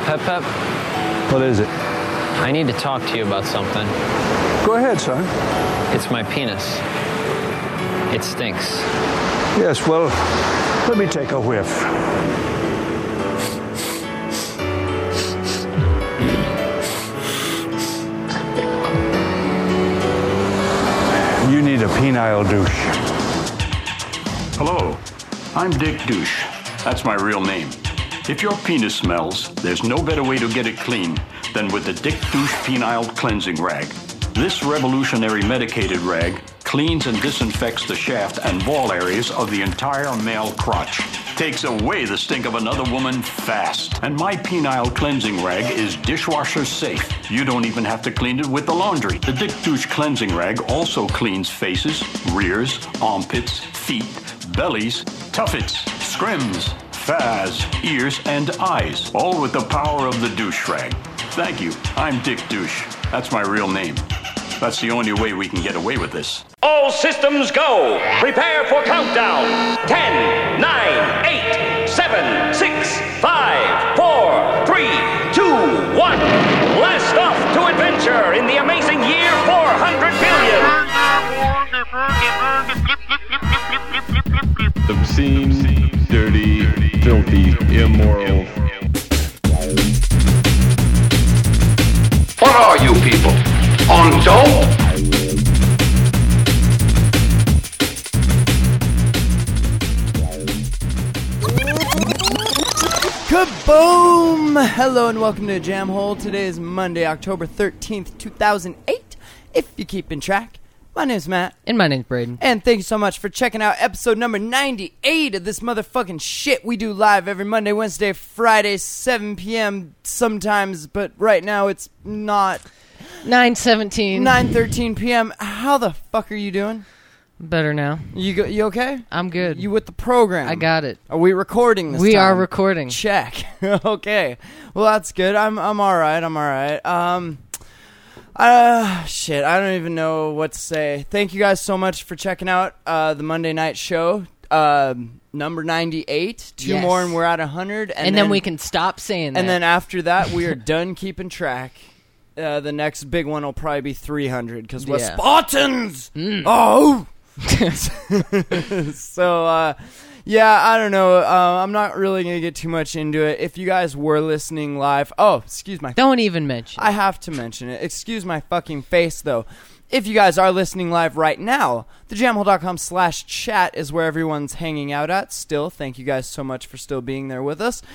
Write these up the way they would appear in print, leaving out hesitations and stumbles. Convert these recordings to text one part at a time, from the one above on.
Pep, What is it? I need to talk to you about something. Go ahead, son. It's my penis. It stinks. Yes, well, let me take a whiff. You need a penile douche. Hello, I'm Dick Douche. That's my real name. If your penis smells, there's no better way to get it clean than with the Dick Douche Penile Cleansing Rag. This revolutionary medicated rag cleans and disinfects the shaft and ball areas of the entire male crotch. Takes away the stink of another woman fast. And my penile cleansing rag is dishwasher safe. You don't even have to clean it with the laundry. The Dick Douche cleansing rag also cleans faces, rears, armpits, feet, bellies, tuffets, scrims, faz, ears, and eyes. All with the power of the douche rag. Thank you. I'm Dick Douche. That's my real name. That's the only way we can get away with this. All systems go. Prepare for countdown. 10, 9, 8, 7, 6, 5, 4, 3, 2, 1. Blast off to adventure in the amazing year 400 billion. Obscene, dirty, filthy, immoral. What are you people? On dope? Kaboom! Hello and welcome to Jam Hole. Today is Monday, October 13th, 2008. If you're keeping track, my name's Matt. And my name's Braden. And thank you so much for checking out episode number 98 of this motherfucking shit we do live every Monday, Wednesday, Friday, 7 p.m. sometimes, but right now it's not 9:13 p.m. How the fuck are you doing? Better now. You okay? I'm good. You with the program? I got it. Are we recording this time? We are recording. Check. Okay. Well, that's good. I'm all right. Shit, I don't even know what to say. Thank you guys so much for checking out the Monday night show. Number 98. Two more and we're at 100. And then we can stop saying that. And then after that, we are done keeping track. The next big one will probably be 300 because we're Spartans! Oh! So, yeah, I don't know. I'm not really going to get too much into it. If you guys were listening live... Oh, excuse my... Don't even mention it. I have to mention it. Excuse my fucking face, though. If you guys are listening live right now, thejamhole.com/chat is where everyone's hanging out at. Still, thank you guys so much for still being there with us.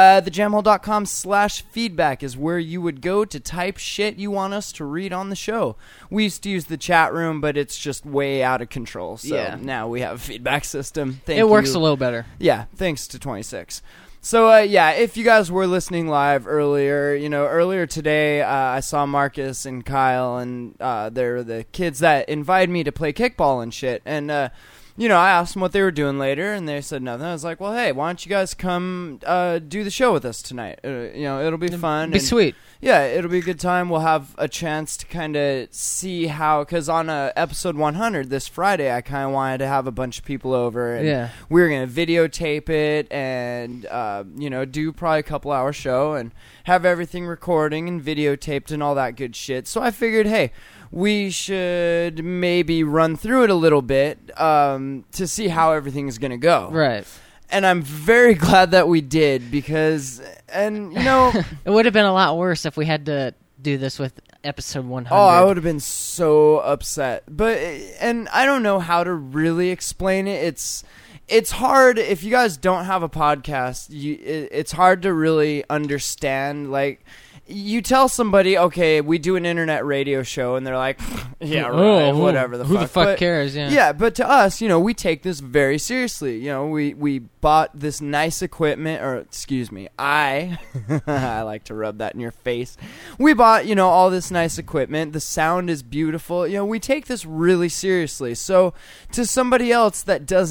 Thejamhole.com/feedback is where you would go to type shit you want us to read on the show. We used to use the chat room, but it's just way out of control. So now we have a feedback system. It works a little better. Yeah, thanks to 26. So, yeah, if you guys were listening live earlier today, I saw Marcus and Kyle, and they're the kids that invited me to play kickball and shit. And, I asked them what they were doing later, and they said nothing. I was like, well, hey, why don't you guys come do the show with us tonight? It'll be fun. Be sweet. Yeah, it'll be a good time. We'll have a chance to kind of see how, because on episode 100 this Friday, I kind of wanted to have a bunch of people over. And we were going to videotape it and, do probably a couple-hour show and have everything recording and videotaped and all that good shit. So I figured, hey, we should maybe run through it a little bit to see how everything's going to go. Right. And I'm very glad that we did because, it would have been a lot worse if we had to do this with episode 100. Oh, I would have been so upset. And I don't know how to really explain it. It's hard if you guys don't have a podcast. It's hard to really understand. Like, you tell somebody, okay, we do an internet radio show, and they're like, yeah, right, whatever the fuck. Who the fuck cares? Yeah. Yeah, but to us, we take this very seriously. We bought this nice equipment, or excuse me, I like to rub that in your face. We bought, all this nice equipment. The sound is beautiful. We take this really seriously. So to somebody else that doesn't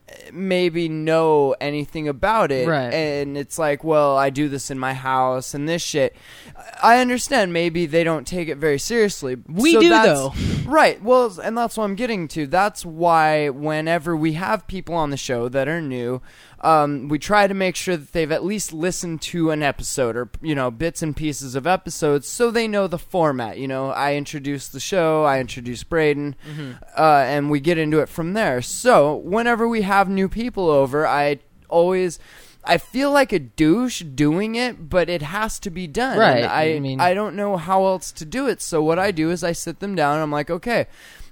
maybe know anything about it. Right. And it's like, well, I do this in my house and this shit. I understand maybe they don't take it very seriously. We so do, though. Right. Well, and that's what I'm getting to. That's why whenever we have people on the show that are new, we try to make sure that they've at least listened to an episode or, bits and pieces of episodes so they know the format. I introduce the show, I introduce Braden, and we get into it from there. So whenever we have new people over, I feel like a douche doing it, but it has to be done. Right. And I don't know how else to do it. So what I do is I sit them down and I'm like, okay,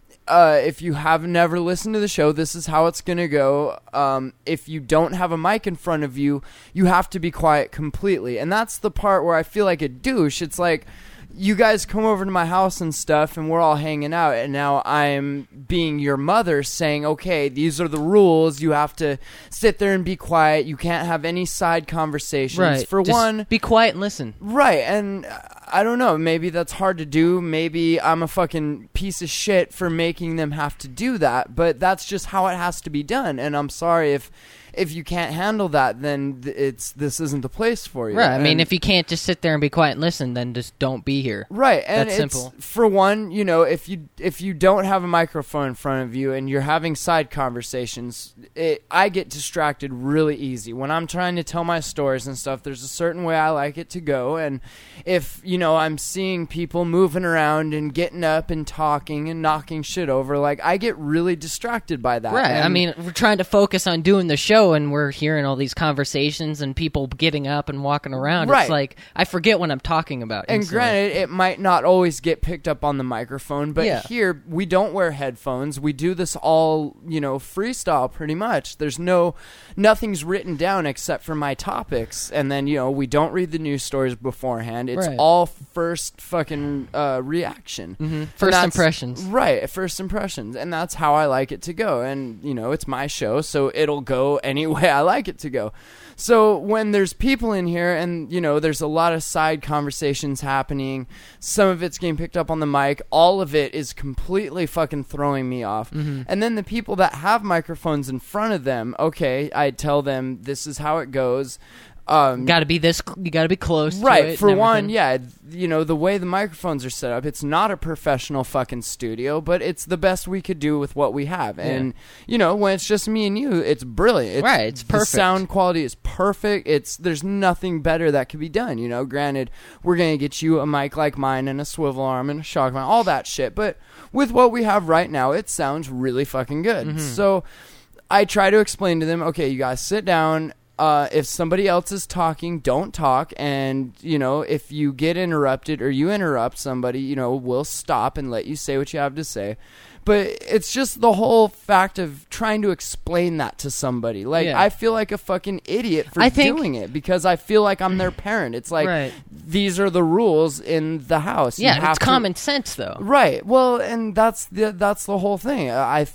if you have never listened to the show, this is how it's going to go. If you don't have a mic in front of you, you have to be quiet completely. And that's the part where I feel like a douche. It's like, you guys come over to my house and stuff, and we're all hanging out, and now I'm being your mother saying, okay, these are the rules. You have to sit there and be quiet. You can't have any side conversations. Right. For Just one, be quiet and listen. Right, and I don't know, maybe that's hard to do. Maybe I'm a fucking piece of shit for making them have to do that, but that's just how it has to be done, and I'm sorry if you can't handle that, then this isn't the place for you. Right. If you can't just sit there and be quiet and listen, then just don't be here. Right. And that's simple. For one, if you don't have a microphone in front of you and you're having side conversations, I get distracted really easy. When I'm trying to tell my stories and stuff, there's a certain way I like it to go. And if, I'm seeing people moving around and getting up and talking and knocking shit over, like, I get really distracted by that. Right. And we're trying to focus on doing the show, and we're hearing all these conversations and people getting up and walking around. Right. It's like I forget what I'm talking about. And instantly. granted, it might not always get picked up on the microphone, but Yeah. here we don't wear headphones. We do this all, freestyle pretty much. There's nothing's written down except for my topics, and then we don't read the news stories beforehand. It's Right. all first fucking reaction. Mm-hmm. First impressions. Right, first impressions, and that's how I like it to go. And it's my show, so it'll go any way I like it to go. So when there's people in here and there's a lot of side conversations happening, some of it's getting picked up on the mic, all of it is completely fucking throwing me off. And then the people that have microphones in front of them, okay, I tell them this is how it goes. You gotta be close to right, it for and one, everything. yeah, the way the microphones are set up, it's not a professional fucking studio, but it's the best we could do with what we have. And when it's just me and you, it's brilliant. Right, it's perfect. The sound quality is perfect. There's nothing better that could be done. Granted, we're gonna get you a mic like mine and a swivel arm and a shock mount, all that shit, but with what we have right now, it sounds really fucking good. So I try to explain to them, okay, you guys sit down. If somebody else is talking, don't talk. And, if you get interrupted or you interrupt somebody, we'll stop and let you say what you have to say. But it's just the whole fact of trying to explain that to somebody. Like, Yeah. I feel like a fucking idiot for doing it because I feel like I'm their parent. It's like, Right. These are the rules in the house. You Yeah, have it's to- common sense, though. Right. Well, and that's the whole thing.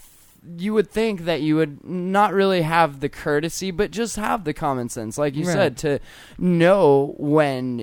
You would think that you would not really have the courtesy, but just have the common sense, like you Right. said, to know when,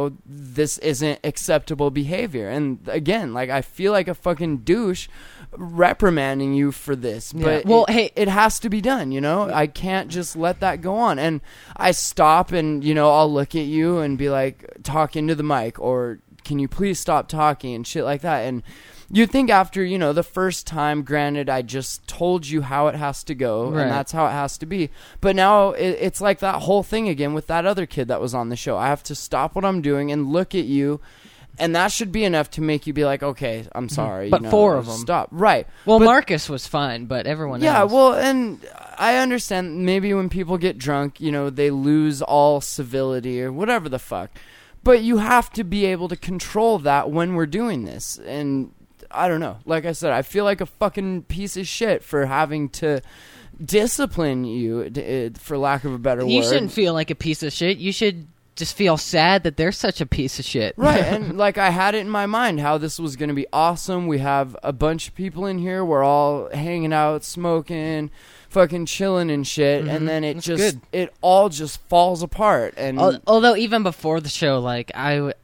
this isn't acceptable behavior. And again, like, I feel like a fucking douche reprimanding you for this, but Well, it has to be done, I can't just let that go on. And I stop and, I'll look at you and be like, talk into the mic, or can you please stop talking and shit like that. And you'd think after, the first time, granted, I just told you how it has to go, Right. and that's how it has to be. But now it's like that whole thing again with that other kid that was on the show. I have to stop what I'm doing and look at you, and that should be enough to make you be like, okay, I'm sorry. But four of them. Stop. Right. Well, But- Marcus was fine, but everyone yeah, else. well, and I understand maybe when people get drunk, they lose all civility or whatever the fuck. But you have to be able to control that when we're doing this. And I don't know. Like I said, I feel like a fucking piece of shit for having to discipline you, for lack of a better word. You shouldn't feel like a piece of shit. You should just feel sad that they're such a piece of shit. Right, and like I had it in my mind how this was going to be awesome. We have a bunch of people in here. We're all hanging out, smoking, fucking chilling and shit, and then it That's just good. it all just falls apart. And Although even before the show, like I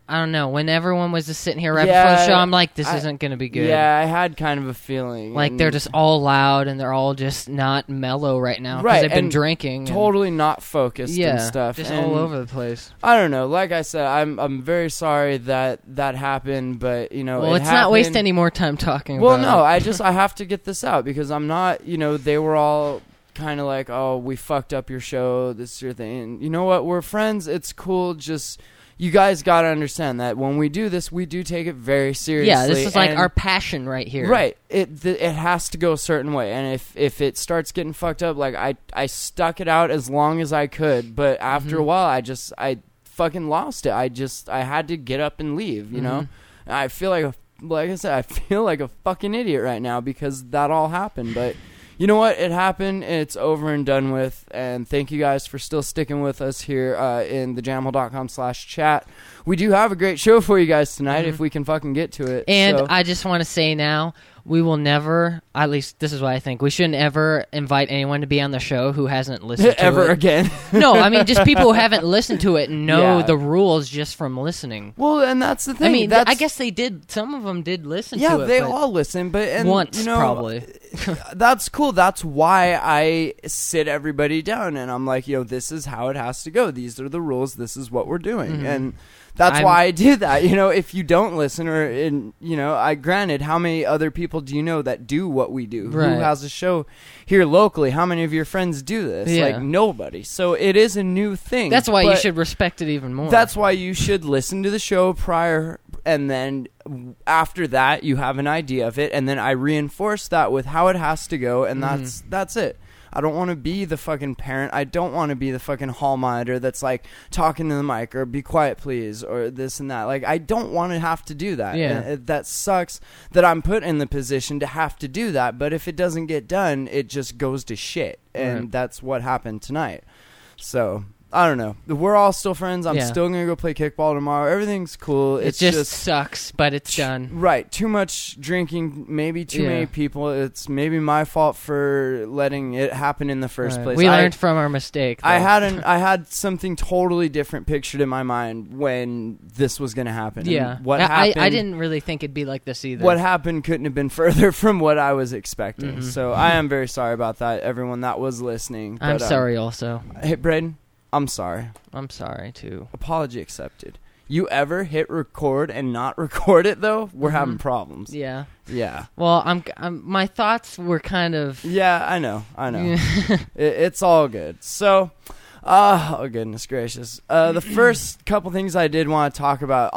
I don't know. When everyone was just sitting here right before the show, I'm like, this isn't going to be good. Yeah, I had kind of a feeling. Like, they're just all loud, and they're all just not mellow right now. Because they've been drinking. Totally not focused and stuff. Just all over the place. I don't know. Like I said, I'm very sorry that happened, but, you know, let's not waste any more time talking about it. Well, no, I have to get this out, because I'm not, you know, they were all kind of like, oh, we fucked up your show, this is your thing. And you know what? We're friends. It's cool. Just... You guys got to understand that when we do this, we do take it very seriously. Yeah, this is like our passion right here. Right. It has to go a certain way. And if it starts getting fucked up, like I stuck it out as long as I could. But after a while, I fucking lost it. I had to get up and leave, you know? And I feel like I said, I feel like a fucking idiot right now because that all happened. But... You know what? It happened. It's over and done with. And thank you guys for still sticking with us here in thejamhole.com/chat. We do have a great show for you guys tonight if we can fucking get to it. And I just want to say now, we will never, at least this is what I think, we shouldn't ever invite anyone to be on the show who hasn't listened to ever it. Again. No, I mean, just people who haven't listened to it and know the rules just from listening. Well, and that's the thing. I mean, I guess they did, some of them did listen to it. Yeah, they all listen, but... once, you know, probably. That's cool. That's why I sit everybody down, and I'm like, this is how it has to go. These are the rules. This is what we're doing. And... That's why I did that. You know, if you don't listen, granted, how many other people do you know that do what we do? Right. Who has a show here locally? How many of your friends do this? Yeah. Like, nobody. So it is a new thing. That's why you should respect it even more. That's why you should listen to the show prior, and then after that, you have an idea of it, and then I reinforce that with how it has to go, and that's it. I don't want to be the fucking parent. I don't want to be the fucking hall monitor that's like talking to the mic or be quiet please or this and that. Like, I don't want to have to do that. Yeah. That sucks that I'm put in the position to have to do that. But if it doesn't get done, it just goes to shit. And that's what happened tonight. So... I don't know. We're all still friends. I'm still going to go play kickball tomorrow. Everything's cool. It just sucks, but it's done. Right. Too much drinking, maybe too many people. It's maybe my fault for letting it happen in the first place. We learned from our mistake. Though. I had something totally different pictured in my mind when this was going to happen. Yeah. And what happened, I didn't really think it'd be like this either. What happened couldn't have been further from what I was expecting. So I am very sorry about that, everyone that was listening. But, I'm sorry also. Hey, Braden. I'm sorry. I'm sorry, too. Apology accepted. You ever hit record and not record it, though? We're having problems. Yeah. Yeah. Well, my thoughts were kind of... Yeah, I know. It's all good. So, oh, goodness gracious. The first couple things I did want to talk about.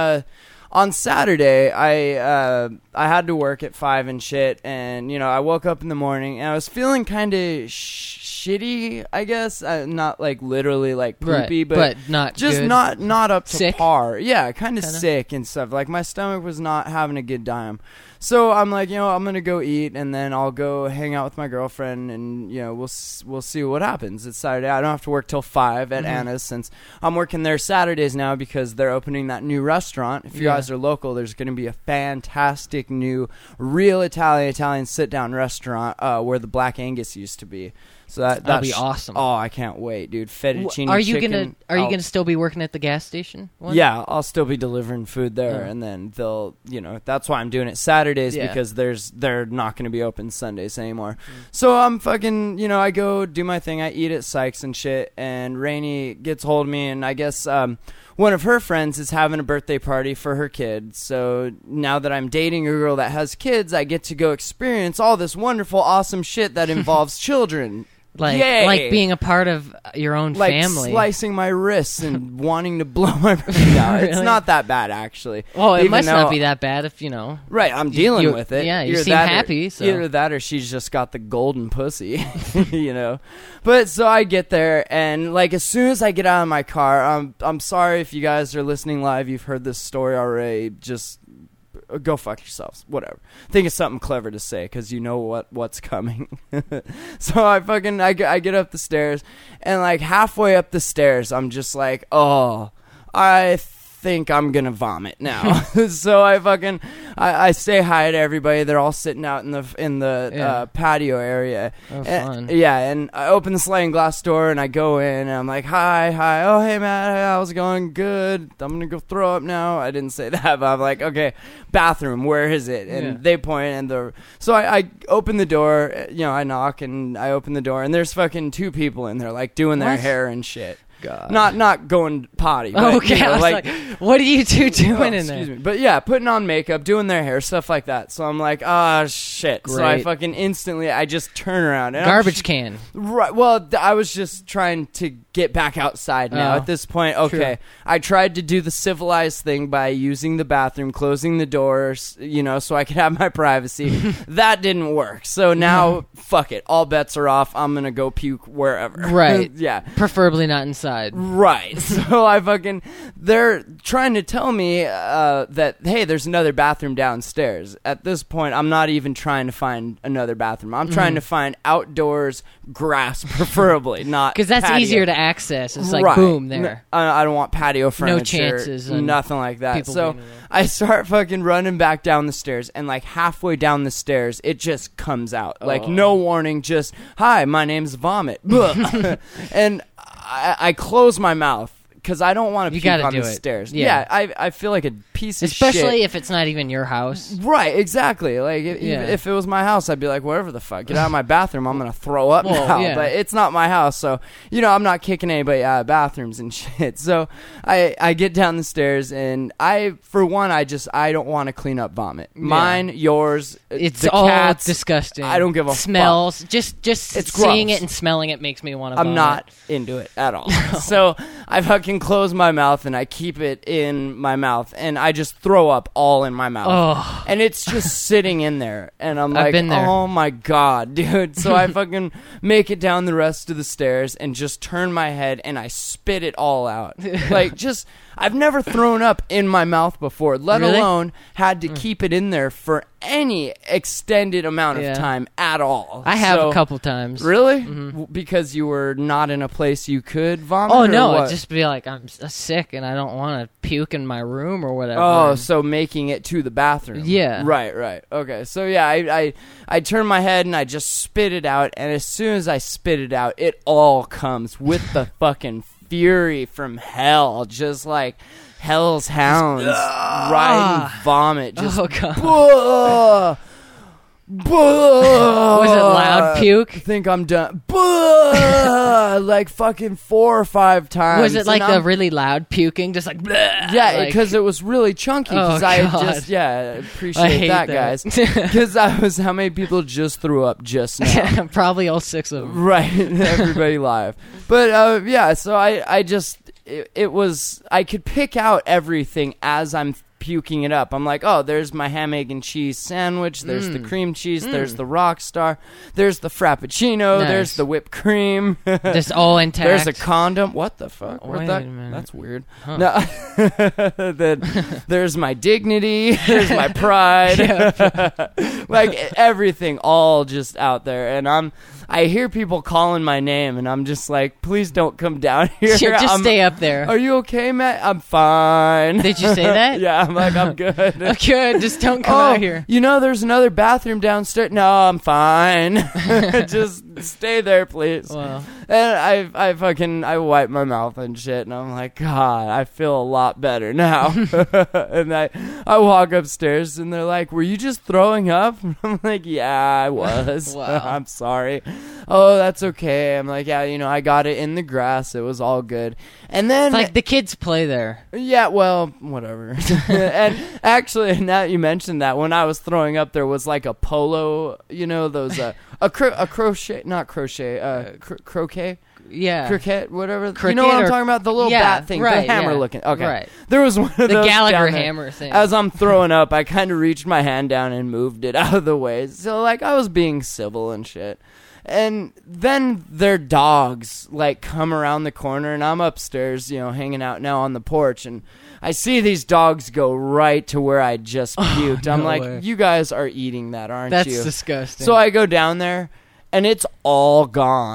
On Saturday, I had to work at 5 and shit, and, I woke up in the morning, and I was feeling kind of shitty, I guess. Not, like, literally, like, poopy, but not just good. not up to Sick? par. Yeah, kind of sick and stuff. Like, my stomach was not having a good time. So I'm like, I'm going to go eat, and then I'll go hang out with my girlfriend, and, we'll see what happens. It's Saturday. I don't have to work till 5 at Anna's, since I'm working there Saturdays now because they're opening that new restaurant. If you guys are local, there's going to be a fantastic new real Italian sit-down restaurant where the Black Angus used to be. So that'll be awesome. Oh, I can't wait, dude. Fettuccine Are you chicken. Are you gonna still be working at the gas station? Yeah, I'll still be delivering food there, and then they'll, that's why I'm doing it Saturdays because they're not going to be open Sundays anymore. So I'm fucking, I go do my thing. I eat at Sykes and shit, and Rainey gets hold of me, and I guess one of her friends is having a birthday party for her kid. So now that I'm dating a girl that has kids, I get to go experience all this wonderful, awesome shit that involves children. Like being a part of your own family. Slicing my wrists and wanting to blow my brain out. Really? It's not that bad, actually. Well, it must not be that bad if, Right, I'm dealing with it. Yeah, you seem happy. So. Either that or she's just got the golden pussy, But so I get there, and, like, as soon as I get out of my car, I'm sorry if you guys are listening live, you've heard this story already, just... go fuck yourselves. Whatever. Think of something clever to say because you know what's coming. So I get up the stairs, and like halfway up the stairs, I'm just like, oh, I think I'm gonna vomit now. So I say hi to everybody. They're all sitting out in the patio area. Oh, fun. And I open the sliding glass door and I go in and I'm like, hi. Oh, hey, Matt, how's it going? Good. I'm gonna go throw up now. I didn't say that, but I'm like, okay, bathroom, where is it? And they point, and so I open the door. I knock and I open the door, and there's fucking 2 people in there, like doing their hair and shit. God. Not going potty. But, okay, I was like, what are you 2 doing in there? Excuse me. But yeah, putting on makeup, doing their hair, stuff like that. So I'm like, shit. Great. So I fucking instantly, I just turn around. And Garbage can. Right. Well, I was just trying to get back outside now. At this point, okay. True. I tried to do the civilized thing by using the bathroom, closing the doors, so I could have my privacy. That didn't work. So now, fuck it. All bets are off. I'm going to go puke wherever. Right. Yeah. Preferably not inside. Right. So they're trying to tell me that, hey, there's another bathroom downstairs. At this point, I'm not even trying to find another bathroom. I'm trying to find outdoors grass, preferably, not because that's patio. Easier to access. It's like, boom, there. I don't want patio furniture. No chances. Nothing like that. So I start fucking running back down the stairs, and like halfway down the stairs, it just comes out. Like, no warning, just, hi, my name's Vomit. And I close my mouth because I don't want to puke on the stairs. Yeah, I feel like a piece of shit. Especially if it's not even your house. Right, exactly. Like, if it was my house, I'd be like, whatever the fuck, get out of my bathroom, I'm going to throw up now. Yeah. But it's not my house, so, I'm not kicking anybody out of bathrooms and shit. So I get down the stairs, and I don't want to clean up vomit. Mine, yours, it's the all cats, disgusting. I don't give a Smells. fuck. Just it's seeing gross. it and smelling it makes me want to vomit. I'm not into it at all. No. So I fucking close my mouth and I keep it in my mouth and I just throw up all in my mouth. And it's just sitting in there. And I'm like, oh my God, dude. So I fucking make it down the rest of the stairs and just turn my head and I spit it all out. I've never thrown up in my mouth before, let alone had to keep it in there for any extended amount of time at all. I have a couple times. Really? Mm-hmm. Because you were not in a place you could vomit? Oh, no. It'd just be like, I'm sick and I don't want to puke in my room or whatever. Oh, so making it to the bathroom. Yeah. Right. Okay. So, yeah, I turn my head and I just spit it out. And as soon as I spit it out, it all comes with the fucking fury from hell. Just like hell's hounds riding vomit. Just, oh, God. Was it loud puke? I think I'm done. Like fucking 4 or 5 times. Was it like the really loud puking? Just like, yeah, because it was really chunky. Because appreciate that, guys. Because how many people just threw up just now? Probably all 6 of them. Right, everybody live. But so I just it was I could pick out everything as I'm puking it up. I'm like, oh, there's my ham, egg, and cheese sandwich. There's the cream cheese. There's the Rockstar. There's the Frappuccino. Nice. There's the whipped cream. Just all intact. There's a condom. What the fuck? Wait a minute. That's weird. Huh. No. Then there's my dignity. There's my pride. Like everything all just out there. And I hear people calling my name, and I'm just like, please don't come down here. Just stay up there. Are you okay, Matt? I'm fine. Did you say that? Yeah, I'm like, I'm good. Good, just don't come out here. There's another bathroom downstairs. No, I'm fine. Just stay there, please. Wow. And I wipe my mouth and shit, and I'm like, God, I feel a lot better now. And I walk upstairs, and they're like, were you just throwing up? I'm like, yeah, I was. Wow. I'm sorry. Oh, that's okay. I'm like, yeah, I got it in the grass. It was all good. And then... It's like the kids play there. Yeah, well, whatever. And actually, now you mentioned that, when I was throwing up, there was like a polo, those, croquet. Yeah. Cricket, whatever. Cricket, you know what I'm talking about? The little bat thing. Right, the hammer looking. Okay. Right. There was one of those. The Gallagher down there. hammer thing. As I'm throwing up, I kind of reached my hand down and moved it out of the way. So, like, I was being civil and shit. And then their dogs, like, come around the corner, and I'm upstairs, hanging out now on the porch, and I see these dogs go right to where I just puked. I'm like, way. You guys are eating that, aren't That's you? disgusting. So I go down there, and it's all gone.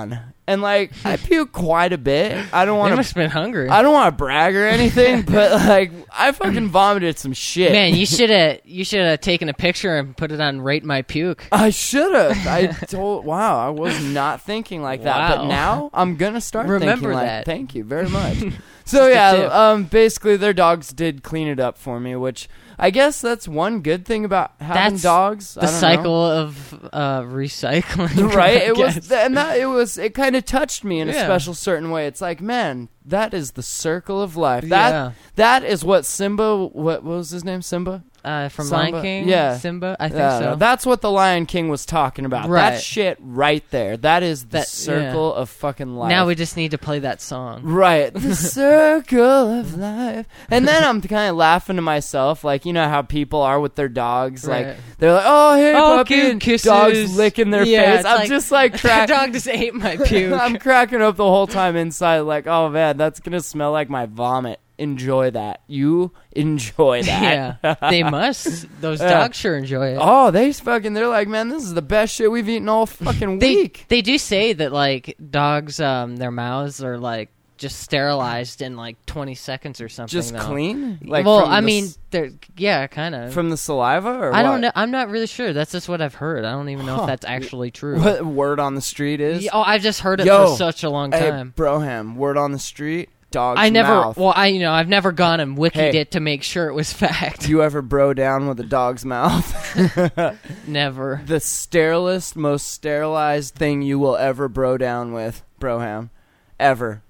And like I puke quite a bit. I don't want You must have been hungry. I don't want to brag or anything, but like I fucking vomited some shit. Man, you should have taken a picture and put it on Rate My Puke. I should have. Wow, I was not thinking like that. Wow. But now I'm gonna start Remember thinking like that. thank you very much. So yeah, basically their dogs did clean it up for me, which I guess that's one good thing about having dogs. The cycle of recycling, right? It kind of touched me in a special certain way. It's like, man, that is the circle of life. That is what Simba. What was his name? Simba. From Lion King? Yeah. Simba? I think so. That's what the Lion King was talking about. Right. That shit right there. That is the circle of fucking life. Now we just need to play that song. Right. The circle of life. And then I'm kind of laughing to myself, like, you know how people are with their dogs? Right. Like, they're like, oh, hey, puppy. Cute And kisses. dogs licking their face. I'm just like that dog just ate my puke. I'm cracking up the whole time inside, like, oh, man, that's going to smell like my vomit. Enjoy that. You enjoy that. Yeah, they must. Those dogs sure enjoy it. Oh, they're like, man, this is the best shit we've eaten all fucking week. They do say that, like, dogs, their mouths are, like, just sterilized in, like, 20 seconds or something. Just though. clean? Like, well, I mean, they're kind of. From the saliva or I what? don't know. I'm not really sure. That's just what I've heard. I don't even know if that's actually true. What word on the street is? Oh, I've just heard it for such a long time. Hey, Broham, word on the street? Dog's I've mouth. never gone and wikied it to make sure it was fact. You ever bro down with a dog's mouth? Never. The sterilest, most sterilized thing you will ever bro down with, Broham. Ever.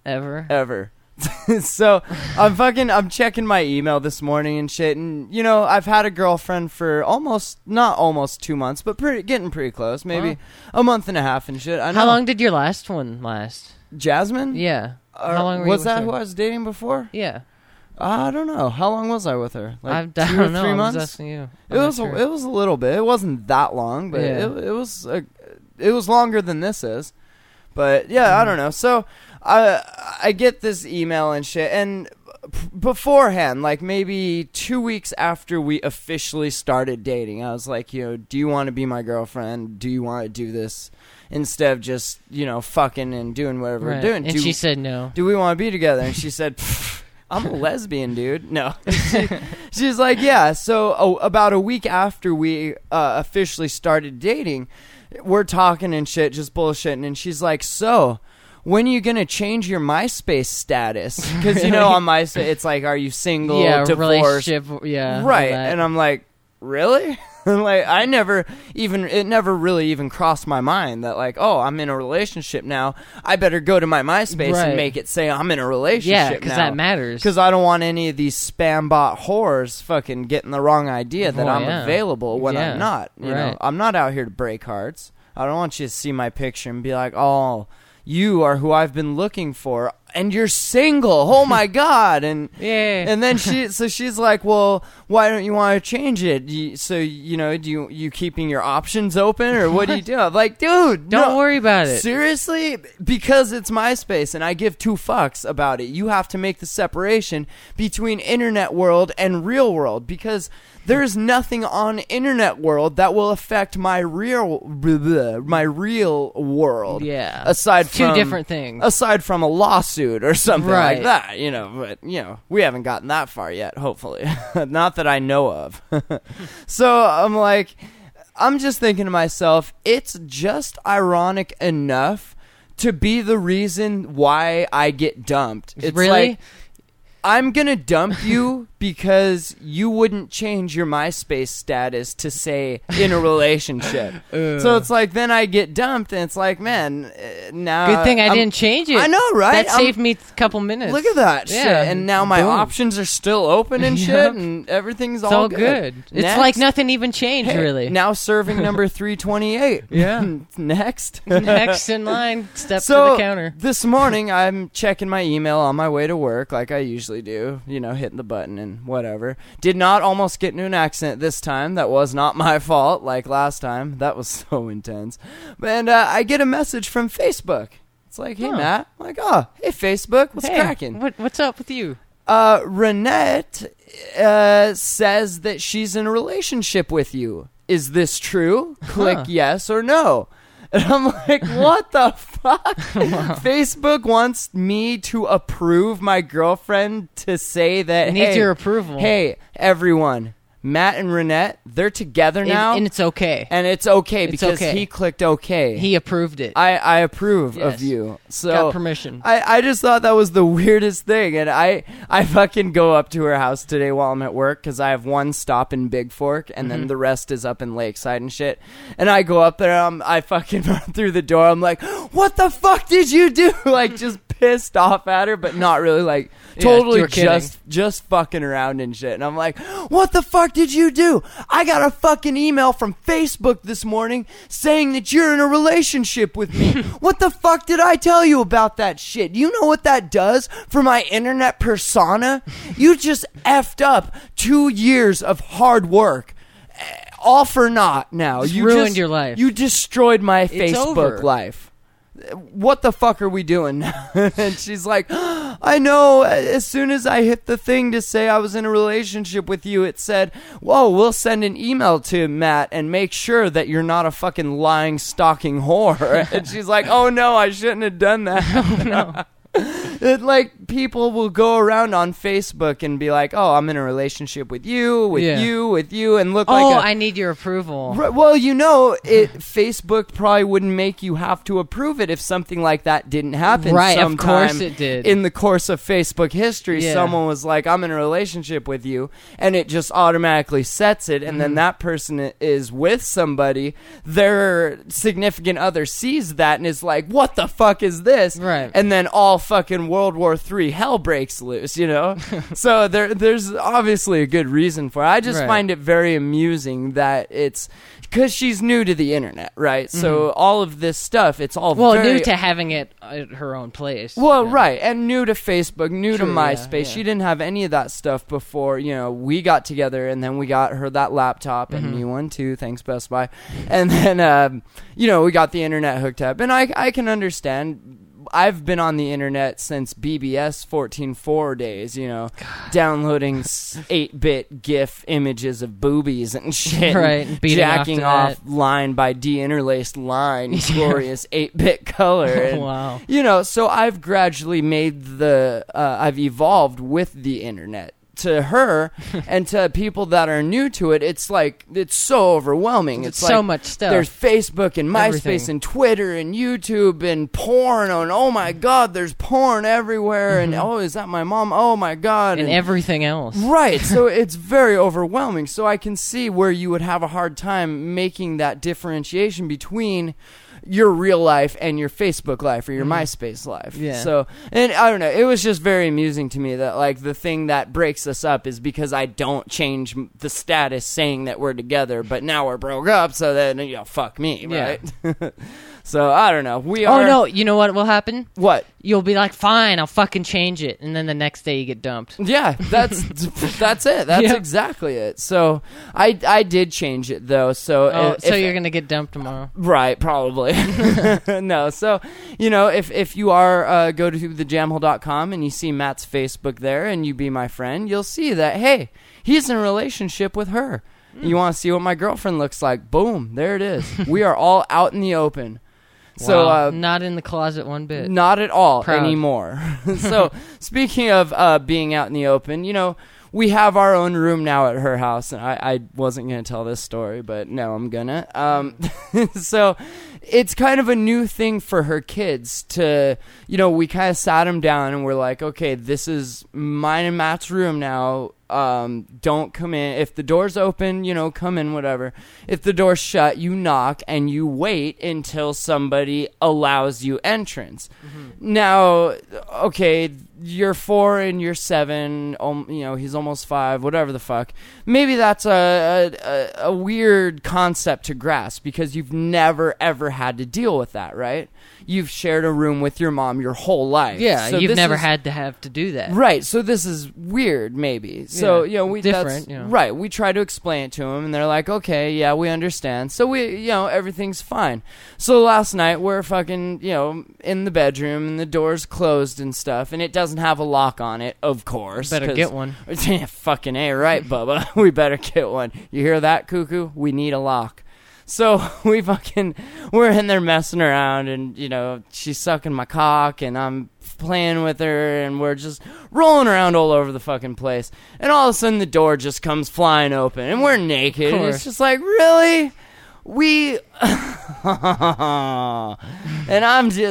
So I'm checking my email this morning and shit, and you know I've had a girlfriend for not almost 2 months, but getting pretty close, maybe a month and a half and shit. I know. How long did your last one last? Jasmine? Yeah. How long were was you that with who her? I was dating before? Yeah. I don't know. How long was I with her? Like I 2 don't or know. 3 months? I was asking you. It was a little bit. It wasn't that long, but it was longer than this is. But yeah, I don't know. So I get this email and shit, and beforehand, like maybe 2 weeks after we officially started dating, I was like, you know, do you want to be my girlfriend? Do you want to do this instead of just, you know, fucking and doing whatever we're doing? And she said no. Do we want to be together? And she said, I'm a lesbian, dude. No. She's like, yeah. So about a week after we officially started dating, we're talking and shit, just bullshitting. And she's like, so when are you going to change your MySpace status? Because, you know, on MySpace, it's like, are you single, divorced? Relationship, right. And I'm like, really? Like, it never really even crossed my mind that, like, oh, I'm in a relationship now. I better go to my MySpace and make it say I'm in a relationship now. Yeah, because that matters. Because I don't want any of these spam bot whores fucking getting the wrong idea that I'm available when I'm not. You know, I'm not out here to break hearts. I don't want you to see my picture and be like, oh, you are who I've been looking for, and you're single. Oh my God. And and then she's like, well, why don't you want to change it? So, you know, do you keeping your options open, or what do you do? I'm like, dude, don't worry about it. Seriously? Because it's MySpace and I give 2 fucks about it. You have to make the separation between internet world and real world, because there's nothing on internet world that will affect my real world. Yeah. Aside from 2 different things. Aside from a lawsuit or something like that, you know. But, you know, we haven't gotten that far yet, hopefully. Not that I know of. So I'm like, I'm just thinking to myself, it's just ironic enough to be the reason why I get dumped. It's really? Like, I'm going to dump you because you wouldn't change your MySpace status to say in a relationship. So it's like, then I get dumped, and it's like, man, now... Good thing I didn't change it. I know, right? That saved me a couple minutes. Look at that shit. And now my options are still open and shit, and everything's all good. It's Next. like nothing even changed, really. Now serving number 328. Yeah. Next. Next in line, step to the counter. This morning, I'm checking my email on my way to work, like I usually do, you know, hitting the button and whatever. Did not almost get into an accident this time. That was not my fault, like last time. That was so intense. And I get a message from Facebook. It's like, hey, Matt. I'm like, oh, hey, Facebook. What's cracking? What's up with you? Renette says that she's in a relationship with you. Is this true? Click yes or no. And I'm like, what the fuck? Facebook wants me to approve my girlfriend to say that, It needs your approval. Hey, everyone, Matt and Renette, they're together now. And it's okay. And it's okay because he clicked okay. He approved it. I approve of you. So got permission. I just thought that was the weirdest thing. And I fucking go up to her house today while I'm at work because I have one stop in Big Fork and then the rest is up in Lakeside and shit. And I go up there, I fucking run through the door. I'm like, what the fuck did you do? Like, just pissed off at her, but not really, like, totally just fucking around and shit. And I'm like, what the fuck did you do? I got a fucking email from Facebook this morning saying that you're in a relationship with me. What the fuck did I tell you about that shit? You know what that does for my internet persona? You just effed up 2 years of hard work. All for naught now. You ruined your life. You destroyed my It's Facebook over. life. What the fuck are we doing now? And she's like, I know, as soon as I hit the thing to say I was in a relationship with you, it said, whoa, we'll send an email to Matt and make sure that you're not a fucking lying, stalking whore. And she's like, oh no, I shouldn't have done that. Oh, no. Like, people will go around on Facebook and be like, oh, I'm in a relationship with you, with you, and look like I need your approval. Well, you know, Facebook probably wouldn't make you have to approve it if something like that didn't happen. Right, of sometime course it did. In the course of Facebook history, someone was like, I'm in a relationship with you, and it just automatically sets it, and then that person is with somebody, their significant other sees that and is like, what the fuck is this? Right. And then all fucking World War III hell breaks loose, you know? So there's obviously a good reason for it. I just find it very amusing that it's because she's new to the internet, right? So all of this stuff, it's all new to having it at her own place. Well, right, and new to Facebook, new to MySpace. Yeah. She didn't have any of that stuff before, you know, we got together, and then we got her that laptop, and me one too, thanks Best Buy. And then, you know, we got the internet hooked up, and I can understand. I've been on the internet since BBS 14.4 days, you know, downloading 8-bit GIF images of boobies and shit, right, and jacking off line by deinterlaced line, glorious 8-bit color. And, wow. You know, so I've gradually made I've evolved with the internet. To her and to people that are new to it, it's like, it's so overwhelming. It's so like, much stuff. There's Facebook and MySpace Everything. and Twitter and YouTube and porn, and oh my god, there's porn everywhere, and oh, is that my mom? Oh my god, and everything else. Right, so it's very overwhelming. So I can see where you would have a hard time making that differentiation between your real life and your Facebook life or your MySpace life. Yeah. So, and I don't know, it was just very amusing to me that, like, the thing that breaks us up is because I don't change the status saying that we're together, but now we're broke up, so then, you know, fuck me, right? Yeah. So, I don't know. Oh, no, you know what will happen? What? You'll be like, fine, I'll fucking change it, and then the next day you get dumped. Yeah, that's it. That's exactly it. So, I did change it, though, so... so you're gonna get dumped tomorrow? Right, probably. No, so, you know, if you are, go to thejamhole.com and you see Matt's Facebook there and you be my friend, you'll see that, hey, he's in a relationship with her. You want to see what my girlfriend looks like? Boom, there it is. We are all out in the open. So, wow. Not in the closet one bit. Not at all Proud. anymore. So, speaking of being out in the open, you know, we have our own room now at her house, and I wasn't going to tell this story, but no, I'm gonna. So, it's kind of a new thing for her kids to, you know, we kind of sat them down and we're like, okay, this is mine and Matt's room now. Don't come in. If the door's open, you know, come in, whatever. If the door's shut, you knock and you wait until somebody allows you entrance. Now, okay, you're 4 and you're 7, you know, he's almost 5, whatever the fuck. Maybe that's a weird concept to grasp because you've never, ever had to deal with that, right? You've shared a room with your mom your whole life. Yeah, so you've never had to have to do that. Right, so this is weird, maybe. So, you know, different, you know. Right, we try to explain it to them, and they're like, okay, yeah, we understand. So, you know, everything's fine. So, last night, we're fucking, you know, in the bedroom, and the door's closed and stuff, and it doesn't have a lock on it, of course. Better get one. Fucking A, right, Bubba. We better get one. You hear that, cuckoo? We need a lock. So we're in there messing around, and she's sucking my cock, and I'm playing with her, and we're just rolling around all over the fucking place. And all of a sudden, the door just comes flying open, and we're naked. And it's just like, really? And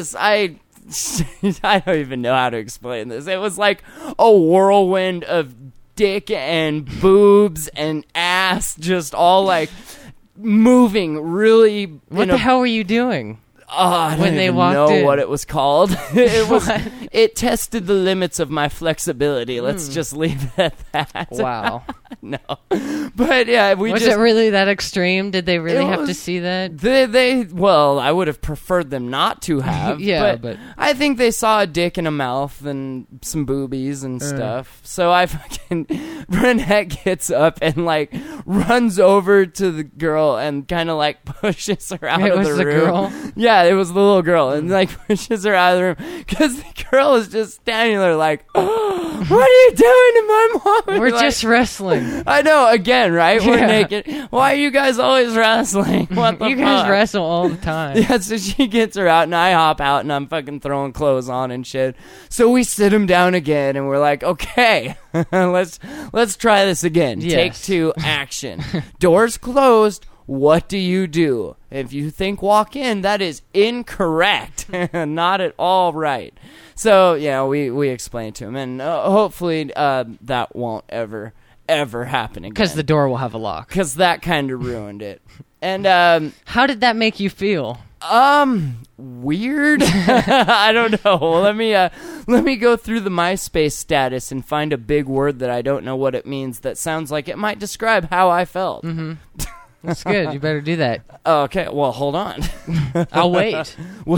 I don't even know how to explain this. It was like a whirlwind of dick and boobs and ass, just all like moving really. What the hell were you doing? I don't even know what it was called. It tested the limits of my flexibility. Let's just leave it at that. Wow. No, but yeah, was it really that extreme? Did they really have to see that? Well, I would have preferred them not to have. Yeah, but I think they saw a dick and a mouth and some boobies and stuff. So Burnett gets up and like runs over to the girl and kind of like pushes her out of the room. It was the girl? Yeah, it was the little girl, and like pushes her out of the room because the girl is just standing there like, oh, what are you doing to my mom? We're just wrestling. I know, again, right? We're naked. Why are you guys always wrestling? What the You guys wrestle all the time. Yeah, so she gets her out, and I hop out, and I'm fucking throwing clothes on and shit. So we sit him down again, and we're like, okay, let's try this again. Yes. Take 2, action. Doors closed. What do you do? If you think walk in, that is incorrect. Not at all right. So, yeah, we explained to him, and hopefully that won't ever happen again. Because the door will have a lock. Because that kind of ruined it. And how did that make you feel? Weird. I don't know. Let me go through the MySpace status and find a big word that I don't know what it means that sounds like it might describe how I felt. Mm-hmm. That's good. You better do that. Okay. Well, hold on. I'll wait.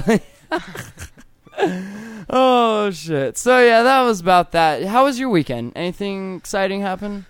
Oh shit. So yeah, that was about that. How was your weekend? Anything exciting happen?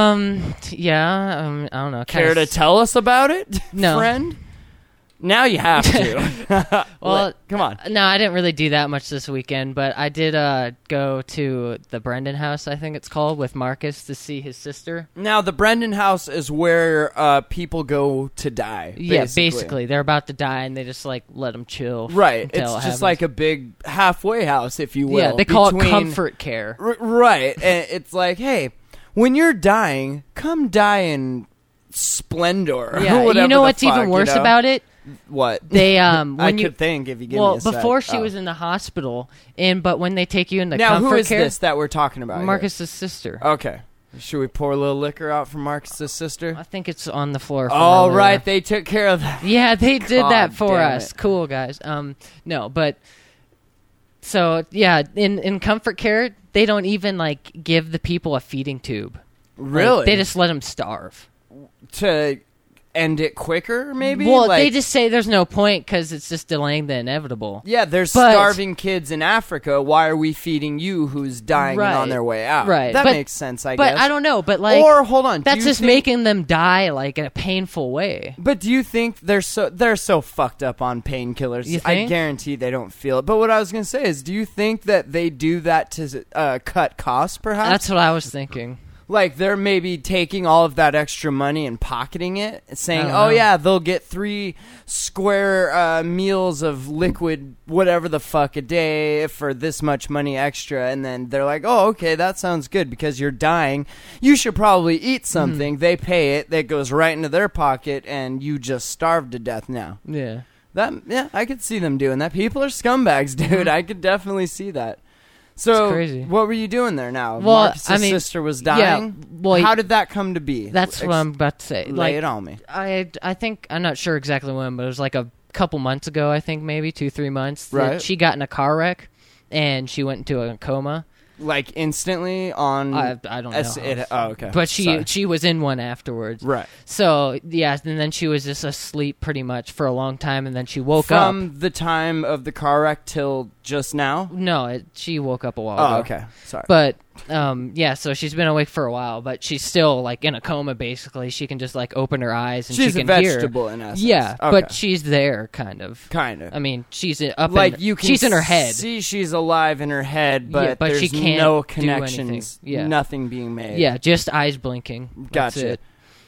Yeah. I don't know. Care to tell us about it, no. friend? Now you have to. Well, come on. No, I didn't really do that much this weekend, but I did go to the Brendan house, I think it's called, with Marcus to see his sister. Now, the Brendan house is where people go to die. Yeah, basically. They're about to die, and they just, like, let them chill. Right. It's just like a big halfway house, if you will. Yeah, they call it comfort care. Right. And it's like, hey, when you're dying, come die in splendor. Yeah, you know what's even worse about it? What? They I could think if you give me a sec. before she was in the hospital, but when they take you into now, comfort who is care, this that we're talking about? Marcus's sister. Okay. Should we pour a little liquor out for Marcus's sister? I think it's on the floor. Oh, right. They took care of that. Yeah, they did that for us. Cool, guys. No, but so yeah, in comfort care, they don't even like give the people a feeding tube. Really? Like, they just let them starve. To end it quicker, maybe? Well, they just say there's no point because it's just delaying the inevitable. Yeah, there's starving kids in Africa. Why are we feeding you who's dying and on their way out? Right. That makes sense, I guess. But I don't know. But like, or hold on, that's just making them die like in a painful way. But do you think they're so fucked up on painkillers? I guarantee they don't feel it. But what I was gonna say is, do you think that they do that to cut costs? Perhaps that's what I was thinking. Like, they're maybe taking all of that extra money and pocketing it, saying, oh, yeah, they'll get 3 square meals of liquid whatever the fuck a day for this much money extra. And then they're like, oh, okay, that sounds good because you're dying. You should probably eat something. Mm-hmm. They pay it. That goes right into their pocket, and you just starve to death now. Yeah. Yeah, I could see them doing that. People are scumbags, dude. Mm-hmm. I could definitely see that. So, crazy. What were you doing there now? Well, Marcus's sister was dying? Yeah, well, how did that come to be? That's what I'm about to say. Lay it on me. I think, I'm not sure exactly when, but it was like a couple months ago, I think, maybe 2-3 months. Right. She got in a car wreck, and she went into a coma. Like instantly on... I don't know. Oh, okay. But she was in one afterwards. Right. So, yeah, and then she was just asleep pretty much for a long time, and then she woke up. From the time of the car wreck till just now? No, she woke up a while ago. Oh, okay. Sorry. But, yeah, so she's been awake for a while, but she's still, like, in a coma, basically. She can just, like, open her eyes and she can hear. She's a vegetable, in essence. Yeah, okay. but she's there, kind of. Kind of. I mean, she's up like you can she's in her head. See she's alive in her head, but there's she can't no do connections, anything. Yeah. nothing being made. Yeah, just eyes blinking. Gotcha. That's it.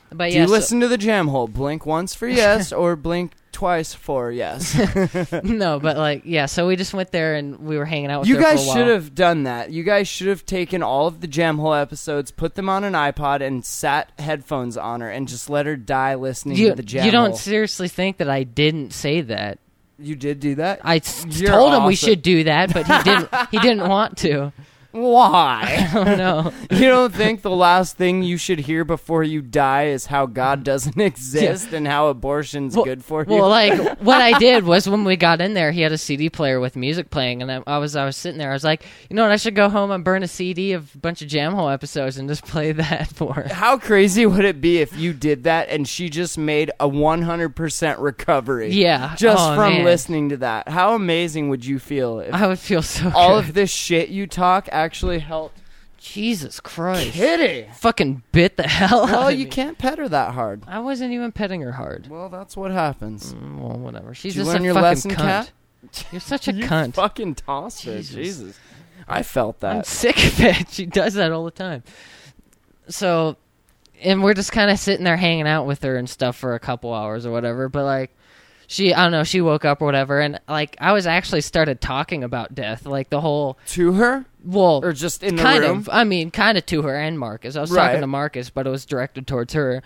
But Do you listen to the Jam Hole? Blink once for yes, or blink twice for yes. No, but like, yeah, so we just went there and we were hanging out with you her guys for a while. should have done that. You guys should have taken all of the Jam Hole episodes, put them on an iPod, and sat headphones on her and just let her die listening to the Jam Hole. You don't seriously think that I didn't say that? You did do that? I told him we should do that, but he didn't want to. Why? I don't know. You don't think the last thing you should hear before you die is how God doesn't exist and how abortion's good for you? Well, like, what I did was when we got in there, he had a CD player with music playing, and I was sitting there. I was like, you know what? I should go home and burn a CD of a bunch of Jam Hole episodes and just play that for her. How crazy would it be if you did that and she just made a 100% recovery? Yeah. Just from listening to that. How amazing would you feel if I would feel so all good. of this shit you talk actually helped? Jesus Christ. Kitty. Fucking bit the hell out Well, of you me. can't pet her that hard. I wasn't even petting her hard. Well, that's what happens. Well, whatever. She's Did you just learn a your fucking lesson, cunt. Cat? You're such a You cunt. fucking tossed her. Jesus. I felt that. I'm sick of it. She does that all the time. So, and we're just kind of sitting there hanging out with her and stuff for a couple hours or whatever. But like, I don't know, she woke up or whatever, and like I was actually started talking about death, like the whole to her. Well, or just in the kind room? of. I mean, kind of to her and Marcus. I was talking to Marcus, but it was directed towards her.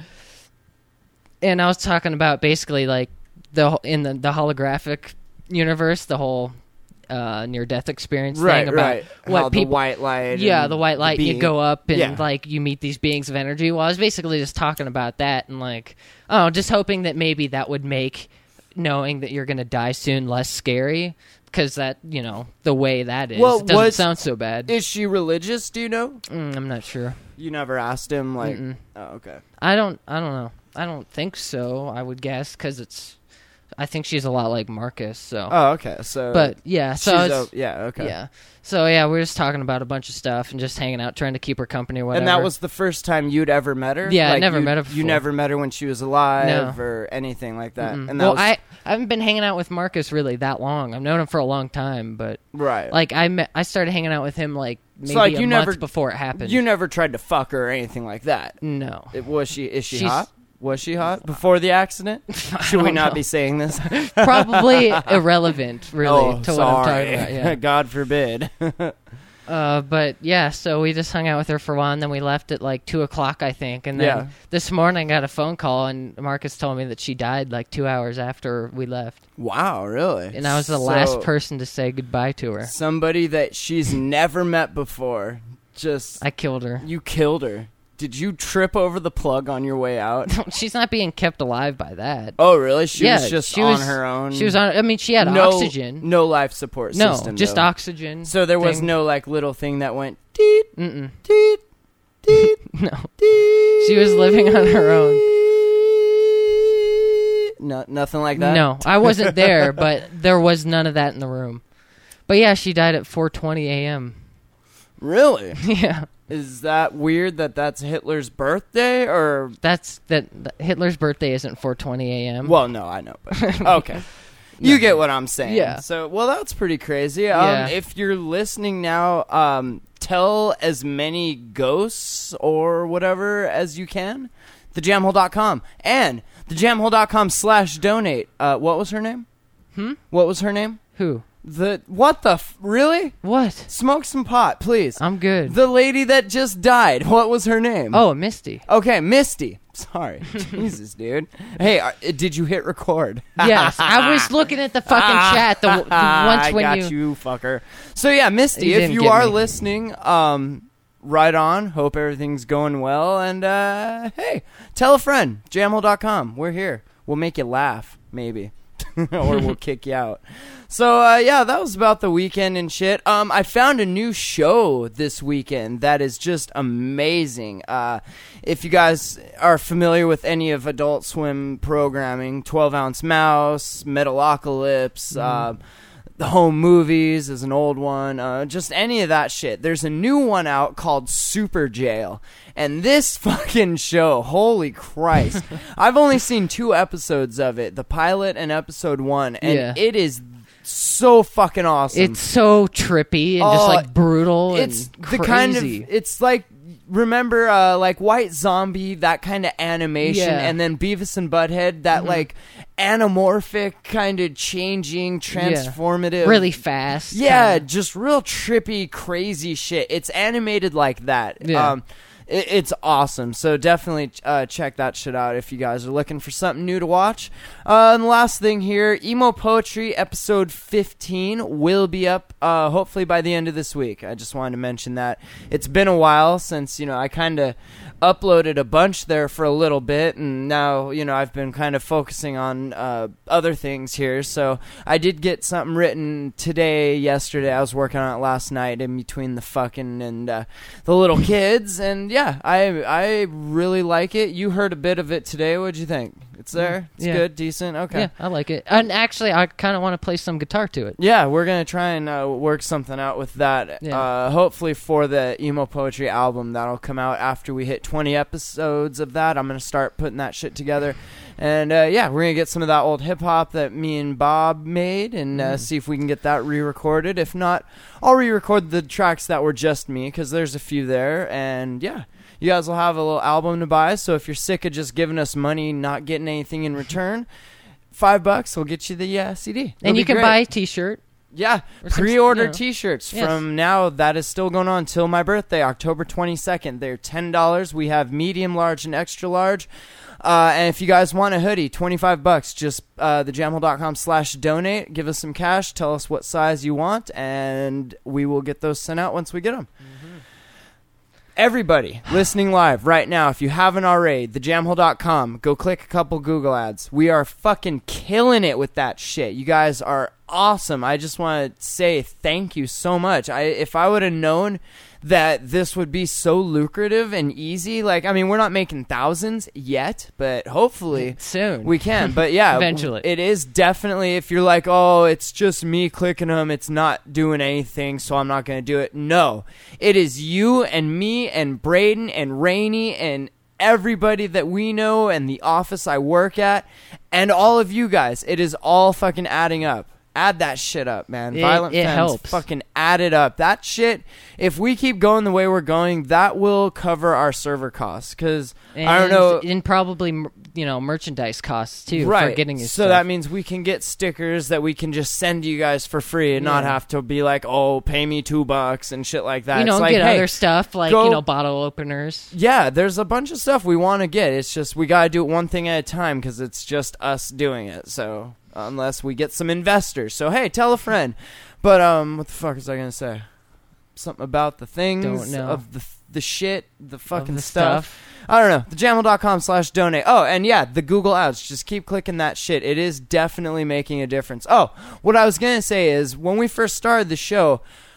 And I was talking about basically like in the holographic universe, the whole near-death experience thing about what how people, the white light. yeah, the white light. You go up and Yeah. like you meet these beings of energy. Well, I was basically just talking about that and like, just hoping that maybe that would make knowing that you're gonna die soon less scary. Because that, the way that is, it doesn't sound so bad. Is she religious? Do you know? I'm not sure. You never asked him, like. Mm-mm. Oh, okay. I don't know. I don't think so. I would guess because I think she's a lot like Marcus. So. Oh, okay. So. But yeah, so yeah, okay. Yeah. So yeah, we were just talking about a bunch of stuff and just hanging out, trying to keep her company or whatever. And that was the first time you'd ever met her? Yeah, like I never met her before. You never met her when she was alive or anything like that? Mm-mm. And that I haven't been hanging out with Marcus really that long. I've known him for a long time, but like I started hanging out with him like maybe a month before it happened. You never tried to fuck her or anything like that? No. Is she hot? Was she hot before the accident? Should we not be saying this? Probably irrelevant, really, to sorry. what I'm talking about. Yeah. God forbid. But yeah, so we just hung out with her for a while, and then we left at like 2:00, I think. And then this morning, I got a phone call, and Marcus told me that she died like 2 hours after we left. Wow, really? And I was the last person to say goodbye to her. Somebody that she's never met before. I killed her. You killed her. Did you trip over the plug on your way out? She's not being kept alive by that. Oh, really? She was just on her own? She was on... I mean, she had oxygen. No life support system, No, just though. oxygen. So there was no, like, little thing that went... Deet, mm-mm. Deet, deet, no. Deet, she was living on her own. No, nothing like that? No, I wasn't there, but there was none of that in the room. But yeah, she died at 4:20 a.m. Really? Yeah. Is that weird that that's Hitler's birthday, or Hitler's birthday isn't 4:20 a.m. Well, no, I know, but okay. You get what I'm saying. Yeah. So, well, that's pretty crazy. Yeah. If you're listening now, tell as many ghosts or whatever as you can. TheJamHole.com and TheJamHole.com/donate. What was her name? What was her name? Who? Really? What? Smoke some pot, please. I'm good. The lady that just died. What was her name? Oh, Misty. Okay, Misty. Sorry. Jesus, dude. Hey, did you hit record? Yes. I was looking at the fucking chat the once when I got you, fucker. So, yeah, Misty, You if didn't you get are me. listening, right on. Hope everything's going well. And, hey, tell a friend. Jamhole.com. We're here. We'll make you laugh, maybe. Or we'll kick you out. So, yeah, that was about the weekend and shit. I found a new show this weekend that is just amazing. If you guys are familiar with any of Adult Swim programming, 12 Ounce Mouse, Metalocalypse, the Home Movies is an old one, just any of that shit. There's a new one out called Super Jail. And this fucking show, holy Christ. I've only seen 2 episodes of it, the pilot and episode 1, and it is so fucking awesome. It's so trippy and just like brutal it's and the kind of crazy. it's like remember like White Zombie, that kind of animation, and then Beavis and Butthead, that like anamorphic kind of changing, transformative, really fast. Yeah, just real trippy, crazy shit. It's animated like that. Yeah. It's awesome. So definitely check that shit out if you guys are looking for something new to watch. And the last thing here, Emo Poetry episode 15 will be up hopefully by the end of this week. I just wanted to mention that. It's been a while since, I kind of uploaded a bunch there for a little bit, and now, I've been kind of focusing on other things here. So I did get something written yesterday. I was working on it last night in between the fucking and the little kids, and yeah, I really like it. You heard a bit of it today. What'd you think? It's there? It's good? Decent? Okay. Yeah, I like it. And actually, I kind of want to play some guitar to it. Yeah, we're going to try and work something out with that. Yeah. Hopefully for the Emo Poetry album. That'll come out after we hit 20 episodes of that. I'm going to start putting that shit together. And yeah, we're going to get some of that old hip-hop that me and Bob made and see if we can get that re-recorded. If not, I'll re-record the tracks that were just me, because there's a few there. And yeah, you guys will have a little album to buy. So if you're sick of just giving us money, not getting anything in return, $5 will get you the CD. And you can buy a t-shirt. Yeah, pre-order t-shirts from now. That is still going on until my birthday, October 22nd. They're $10. We have medium, large, and extra large. And if you guys want a hoodie, $25. Just thejamhole.com/donate. Give us some cash. Tell us what size you want, and we will get those sent out once we get them. Everybody listening live right now, if you haven't already, thejamhole.com, go click a couple Google ads. We are fucking killing it with that shit. You guys are awesome. I just want to say thank you so much. If I would have known that this would be so lucrative and easy, we're not making thousands yet, but hopefully soon we can. But yeah, eventually. It is definitely, if you're like, oh, it's just me clicking them, it's not doing anything, so I'm not going to do it. No, it is you and me and Braden and Rainey and everybody that we know and the office I work at and all of you guys. It is all fucking adding up. Add that shit up, man. Violent Femmes, helps. Fucking add it up. That shit, if we keep going the way we're going, that will cover our server costs. Because, I don't know. And probably, merchandise costs, too, for getting your stuff. So that means we can get stickers that we can just send you guys for free and not have to be like, oh, pay me $2 and shit like that. It's like, get hey, other stuff, like, bottle openers. Yeah, there's a bunch of stuff we want to get. It's just we got to do it one thing at a time because it's just us doing it. So unless we get some investors. So, hey, tell a friend. But what the fuck was I going to say? Something about the things of the shit, the fucking stuff. I don't know. Thejamhole.com/donate. Oh, and yeah, the Google ads. Just keep clicking that shit. It is definitely making a difference. Oh, what I was going to say is when we first started the show,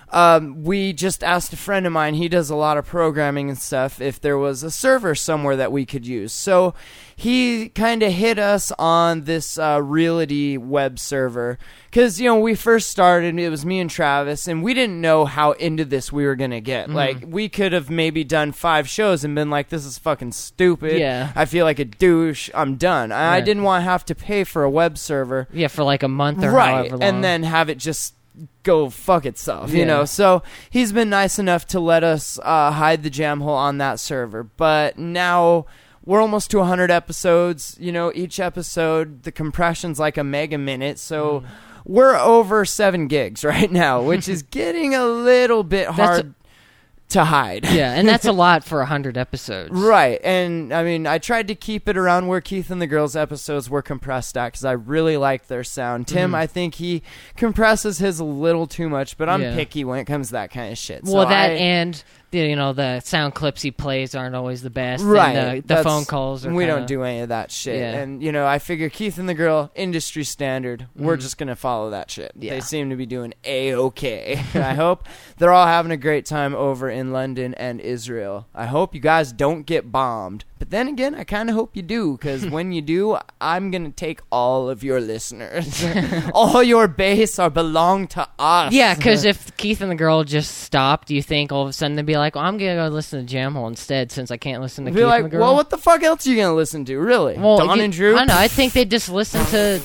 we just asked a friend of mine, he does a lot of programming and stuff, if there was a server somewhere that we could use. So he kind of hit us on this Reality web server. Because, we first started, it was me and Travis, and we didn't know how into this we were going to get. Like, we could have maybe done 5 shows and been like, this is fucking stupid. Yeah. I feel like a douche. I'm done. I didn't want to have to pay for a web server. Yeah, for like a month or however long. And then have it just go fuck itself, So he's been nice enough to let us hide the Jam Hole on that server. But now we're almost to 100 episodes. Each episode, the compression's like a mega minute. So we're over 7 gigs right now, which is getting a little bit hard to hide. Yeah, and that's a lot for 100 episodes. Right, and I tried to keep it around where Keith and the Girls episodes were compressed at because I really like their sound. Tim, I think he compresses his a little too much, but I'm picky when it comes to that kind of shit. Well, so and the sound clips he plays aren't always the best. Right. And the phone calls are we don't do any of that shit. Yeah. And, I figure Keith and the Girl, industry standard, we're just going to follow that shit. Yeah. They seem to be doing A-okay. I hope they're all having a great time over in London and Israel. I hope you guys don't get bombed. But then again, I kind of hope you do, because when you do, I'm going to take all of your listeners. All your base belong to us. Yeah, because if Keith and the Girl just stopped, do you think all of a sudden they'd be like, well, I'm going to go listen to Jam Hole instead since I can't listen to Keith and the Girl? Well, what the fuck else are you going to listen to, really? Well, Don and Drew? I know, I think they'd just listen to...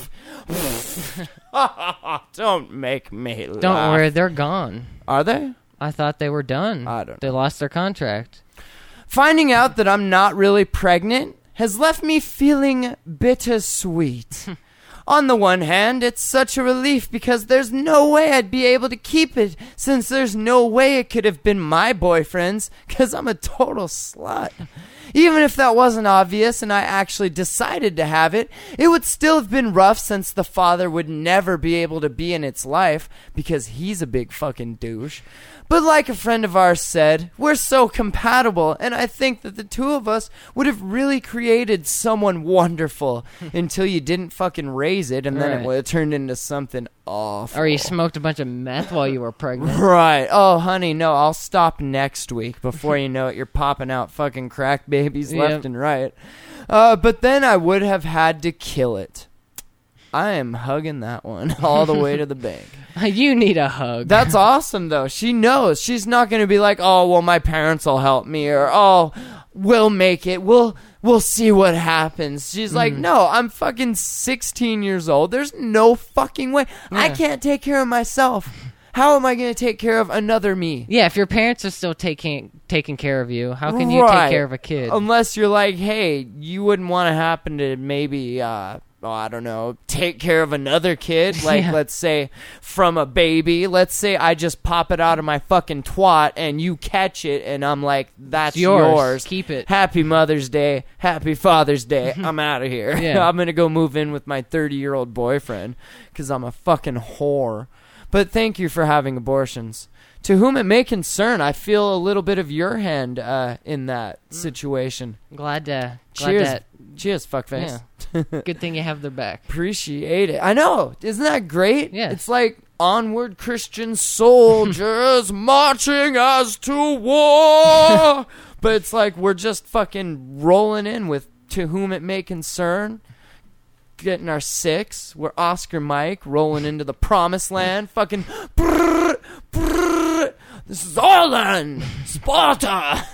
Don't make me laugh. Don't worry, they're gone. Are they? I thought they were done. I don't know. They lost their contract. Finding out that I'm not really pregnant has left me feeling bittersweet. On the one hand, it's such a relief because there's no way I'd be able to keep it, since there's no way it could have been my boyfriend's, because I'm a total slut. Even if that wasn't obvious and I actually decided to have it, it would still have been rough, since the father would never be able to be in its life because he's a big fucking douche. But like a friend of ours said, we're so compatible, and I think that the two of us would have really created someone wonderful until you didn't fucking raise it, and then it would have turned into something awful. Or you smoked a bunch of meth while you were pregnant. Right. Oh, honey, no, I'll stop next week. Before you know it, you're popping out fucking crack babies left and right. But then I would have had to kill it. I am hugging that one all the way to the bank. You need a hug. That's awesome, though. She knows. She's not going to be like, oh, well, my parents will help me, or, oh, we'll make it. We'll see what happens. She's like, no, I'm fucking 16 years old. There's no fucking way. Yeah. I can't take care of myself. How am I going to take care of another me? Yeah, if your parents are still taking care of you, how can you take care of a kid? Unless you're like, hey, you wouldn't want to happen to maybe... I don't know, take care of another kid, like, let's say, from a baby. Let's say I just pop it out of my fucking twat and you catch it and I'm like, that's yours. Keep it. Happy Mother's Day. Happy Father's Day. I'm out of here. Yeah. I'm going to go move in with my 30-year-old boyfriend because I'm a fucking whore. But thank you for having abortions. To whom it may concern, I feel a little bit of your hand in that situation. Glad Cheers. Cheers, fuckface. Yeah. Good thing you have their back. Appreciate it. I know. Isn't that great? Yeah. It's like onward Christian soldiers marching as to war. But it's like we're just fucking rolling in with To Whom It May Concern. Getting our six. We're Oscar Mike rolling into the promised land. Fucking brrr, brrr. This is Orlan, Sparta.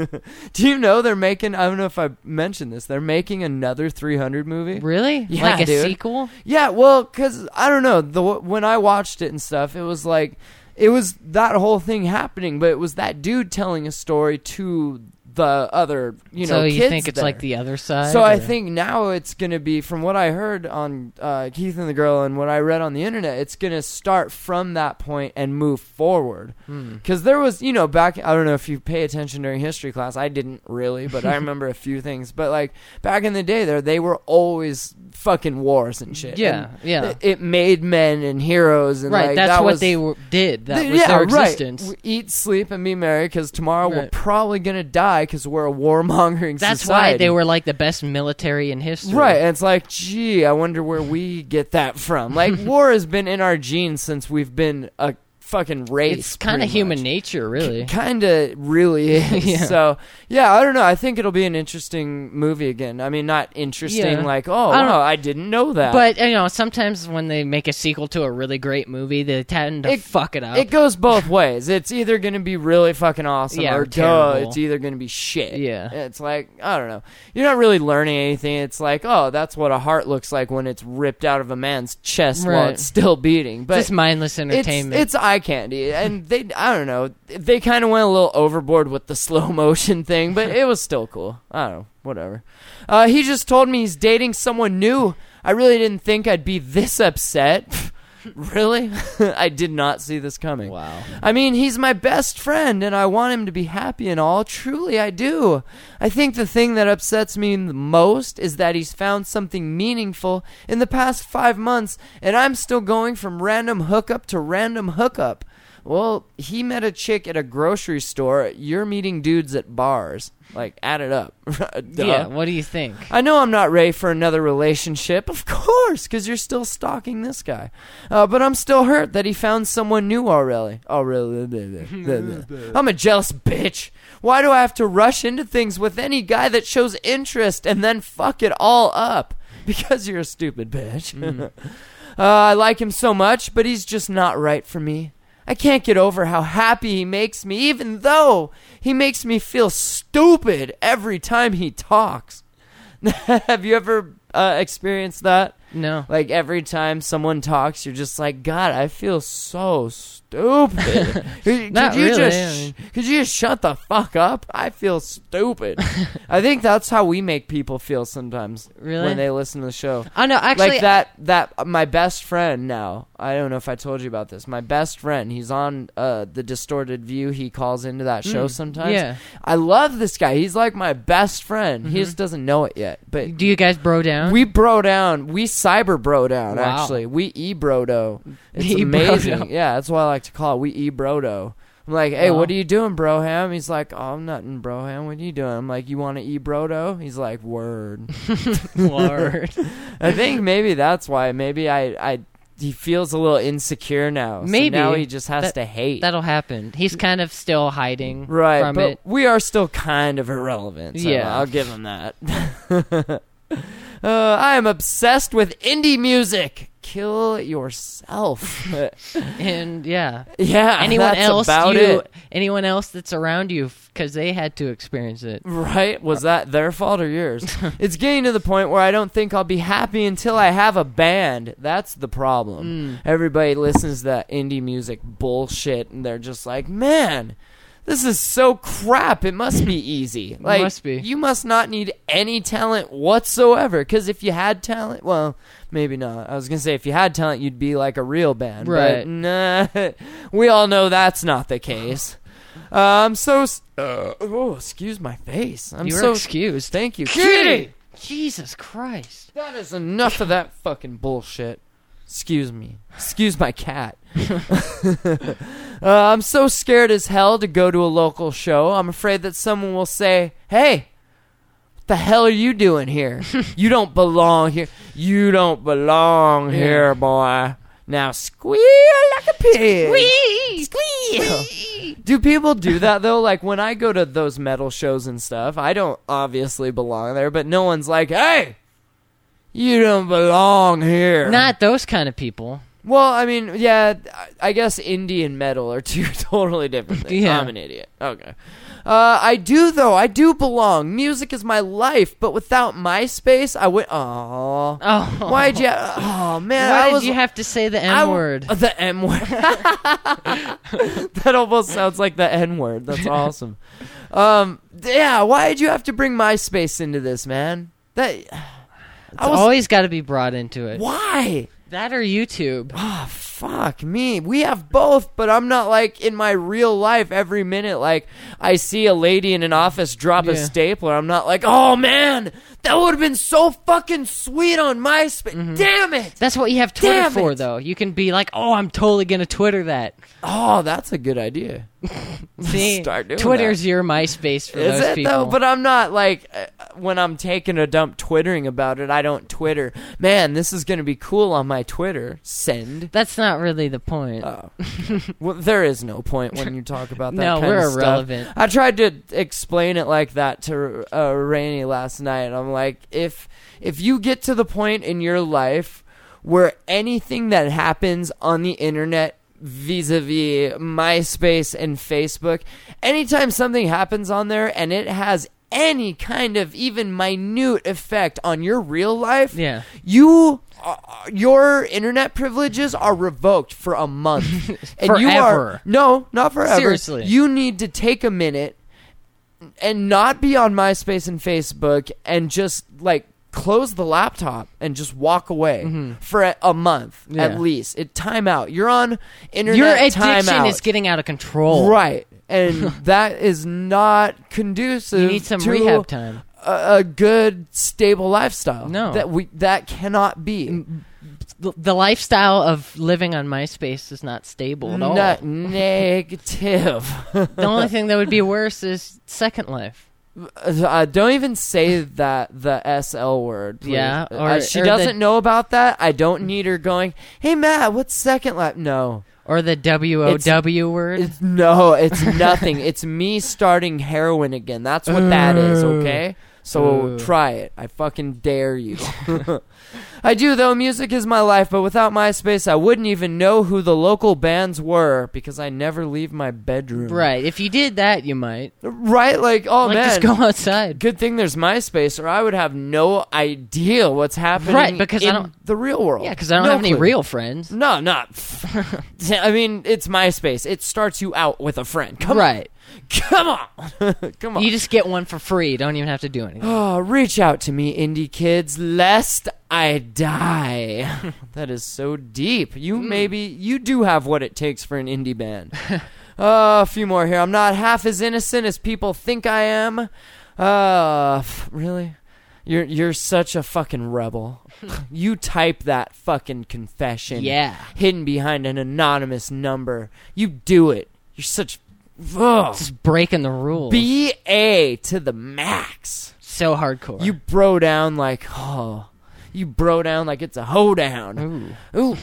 Do you know they're making, I don't know if I mentioned this, they're making another 300 movie. Really? Yeah, like a dude. sequel? Yeah, well, because, I don't know, when I watched it and stuff, it was like, it was that whole thing happening, but it was that dude telling a story to the other, kids. So you think it's there. like the other side? So I think now it's going to be, from what I heard on Keith and the Girl and what I read on the internet, it's going to start from that point and move forward. Because there was, back, I don't know if you pay attention during history class, I didn't really, but I remember a few things. But like back in the day they were always fucking wars and shit. Yeah, and yeah. It made men and heroes. And right, like, that's that what was, they did. That was their existence. Right. Eat, sleep, and be merry, because tomorrow we're probably going to die because we're a warmongering society. That's why they were like the best military in history. Right, and it's like, gee, I wonder where we get that from. Like, war has been in our genes since we've been a fucking race. It's kind of human nature, really. Kind of really is. Yeah. So, yeah, I don't know. I think it'll be an interesting movie again. I mean, not interesting like, oh, wow, I didn't know that. But, sometimes when they make a sequel to a really great movie, they tend to fuck it up. It goes both ways. It's either going to be really fucking awesome or it's either going to be shit. Yeah. It's like, I don't know. You're not really learning anything. It's like, oh, that's what a heart looks like when it's ripped out of a man's chest while it's still beating. But just mindless entertainment. It's eye candy. And I don't know. They kind of went a little overboard with the slow motion thing, but it was still cool. I don't know. Whatever. He just told me he's dating someone new. I really didn't think I'd be this upset. Really? I did not see this coming. Wow. I mean, he's my best friend, and I want him to be happy and all. Truly, I do. I think the thing that upsets me the most is that he's found something meaningful in the past 5 months, and I'm still going from random hookup to random hookup. Well, he met a chick at a grocery store. You're meeting dudes at bars. Like, add it up. Yeah, what do you think? I know I'm not ready for another relationship, of course, because you're still stalking this guy. But I'm still hurt that he found someone new already. Oh, really? I'm a jealous bitch. Why do I have to rush into things with any guy that shows interest and then fuck it all up? Because you're a stupid bitch. I like him so much, but he's just not right for me. I can't get over how happy he makes me, even though he makes me feel stupid every time he talks. Have you ever experienced that? No. Like, every time someone talks, you're just like, God, I feel so stupid. stupid. Not really. Could you just shut the fuck up? I feel stupid. I think that's how we make people feel sometimes. Really? When they listen to the show. Oh no, actually, like that my best friend now. I don't know if I told you about this. My best friend, he's on the Distorted View. He calls into that show sometimes. Yeah. I love this guy. He's like my best friend. He just doesn't know it yet. But do you guys bro down? We bro down. We cyber bro down. Wow. Actually, we e-brodo. It's E-brodo. amazing. Yeah, that's what I like to call it. We e-brodo. I'm like, hey, what are you doing, Broham? He's like, oh, nothing, Broham. What are you doing? I'm like, you want to e-brodo? He's like, word. Word. I think maybe that's why. Maybe he feels a little insecure now. Maybe. So now he just has to hate. That'll happen. He's kind of still hiding from it. We are still kind of irrelevant. So yeah. I'll give him that. I am obsessed with indie music. Kill yourself. And yeah. Anyone else? Anyone else that's around you because they had to experience it. Right? Was that their fault or yours? It's getting to the point where I don't think I'll be happy until I have a band. That's the problem. Everybody listens to that indie music bullshit and they're just like, man, this is so crap. It must be easy. Like, must be. You must not need any talent whatsoever. Because if you had talent, well, maybe not. I was going to say, if you had talent, you'd be like a real band. Right. But nah, we all know that's not the case. I'm so... excuse my face. You're excused. Thank you. Kitty! Jesus Christ. That is enough of that fucking bullshit. Excuse me. Excuse my cat. I'm so scared as hell to go to a local show. I'm afraid that someone will say, hey, what the hell are you doing here? You don't belong here. You don't belong here, boy. Now squeal like a pig. Squeal. Do people do that, though? Like, when I go to those metal shows and stuff, I don't obviously belong there, but no one's like, hey, you don't belong here. Not those kind of people. Well, I mean, yeah, I guess indie and metal are two totally different things. Yeah. I'm an idiot. Okay. I do, though. I do belong. Music is my life, but without MySpace, I would... Oh. Why'd you... Oh, man. Why did you have to say the M-word? The M-word. That almost sounds like the N-word. That's awesome. Yeah, why did you have to bring MySpace into this, man? It's always got to be brought into it. Why? That or YouTube. Oh, fuck me. We have both, but I'm not like in my real life every minute. Like, I see a lady in an office drop a stapler. I'm not like, oh, man, that would have been so fucking sweet on MySpace. Damn it. That's what you have Twitter for, though. You can be like, oh, I'm totally going to Twitter that. Oh, that's a good idea. See, Start doing Twitter's that. your MySpace for Is those it, people. though? But I'm not like, when I'm taking a dump twittering about it, I don't Twitter, man, this is going to be cool on my Twitter. Send. That's not really the point. Oh. Well, there is no point when you talk about that No, kind we're of irrelevant. stuff. I tried to explain it like that to Rainey last night. I'm like, if you get to the point in your life where anything that happens on the internet vis-a-vis MySpace and Facebook, anytime something happens on there and it has any kind of even minute effect on your real life, your internet privileges are revoked for a month. And forever. No, not forever. Seriously. You need to take a minute and not be on MySpace and Facebook and just like close the laptop and just walk away for a month at least. Time out. You're on internet. Your addiction timeout. is getting out of control. Right. And that is not conducive. You need some to rehab time. A good, stable lifestyle. No. That cannot be. The lifestyle of living on MySpace is not stable at all. Not negative. The only thing that would be worse is Second Life. Don't even say that the SL word. Please. Yeah, she doesn't know about that. I don't need her going, hey, Matt, what's Second Life? No. Or the WOW word? No, it's nothing. It's me starting heroin again. That's what that is, okay? So try it. I fucking dare you. I do, though. Music is my life, but without MySpace, I wouldn't even know who the local bands were because I never leave my bedroom. Right. If you did that, you might. Right? Like, oh, man. Just go outside. Good thing there's MySpace, or I would have no idea what's happening in the real world. Yeah, because I don't have any real friends. No, not. I mean, it's MySpace. It starts you out with a friend. Come on. Come on. Come on. You just get one for free. You don't even have to do anything. Oh, reach out to me, indie kids, lest I die. That is so deep. You do have what it takes for an indie band. A few more here. I'm not half as innocent as people think I am. Really? You're such a fucking rebel. You type that fucking confession. Yeah. Hidden behind an anonymous number. You do it. You're such... Ugh. Just breaking the rules. BA to the max. So hardcore. You bro down like, you bro down like it's a hoedown. Ooh.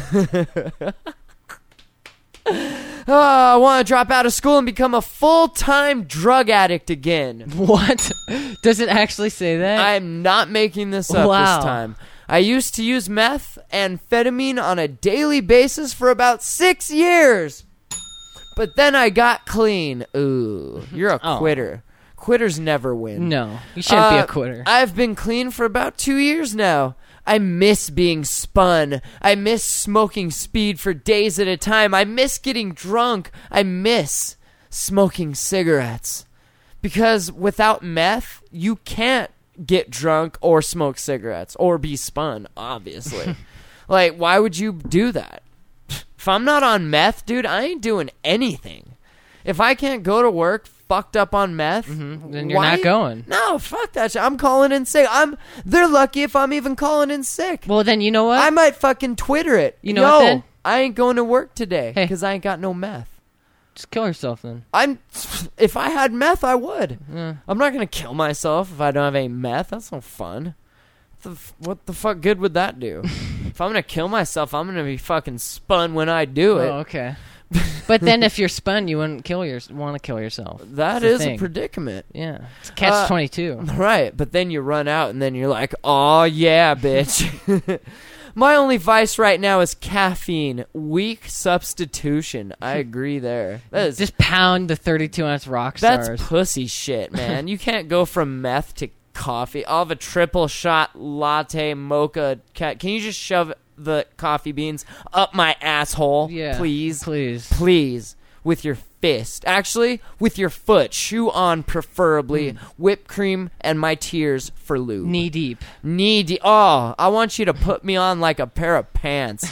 I want to drop out of school and become a full-time drug addict again. What? Does it actually say that? I am not making this up this time. I used to use meth and amphetamine on a daily basis for about 6 years. But then I got clean. Ooh, you're a quitter. Quitters never win. No, you shouldn't be a quitter. I've been clean for about 2 years now. I miss being spun. I miss smoking speed for days at a time. I miss getting drunk. I miss smoking cigarettes. Because without meth, you can't get drunk or smoke cigarettes or be spun, obviously. Like, why would you do that? If I'm not on meth, dude, I ain't doing anything. If I can't go to work fucked up on meth, then you're not going. No, fuck that shit. I'm calling in sick. They're lucky if I'm even calling in sick. Well, then you know what? I might fucking Twitter it. You know what then? I ain't going to work today because I ain't got no meth. Just kill yourself then. If I had meth, I would. Yeah. I'm not going to kill myself if I don't have any meth. That's no fun. What the fuck good would that do? If I'm going to kill myself, I'm going to be fucking spun when I do it. Oh, okay. But then if you're spun, you wouldn't want to kill yourself. That is a predicament. Yeah. It's catch-22. Right. But then you run out and then you're like, oh, yeah, bitch. My only vice right now is caffeine. Weak substitution. I agree there. That is, just pound the 32-ounce Rockstars. That's pussy shit, man. You can't go from meth to coffee. I'll have a triple shot latte mocha. Can you just shove the coffee beans up my asshole? Yeah, please. Please. With your fist. Actually, with your foot. Shoe on, preferably. Whipped cream and my tears for lube. Knee deep. Oh, I want you to put me on like a pair of pants.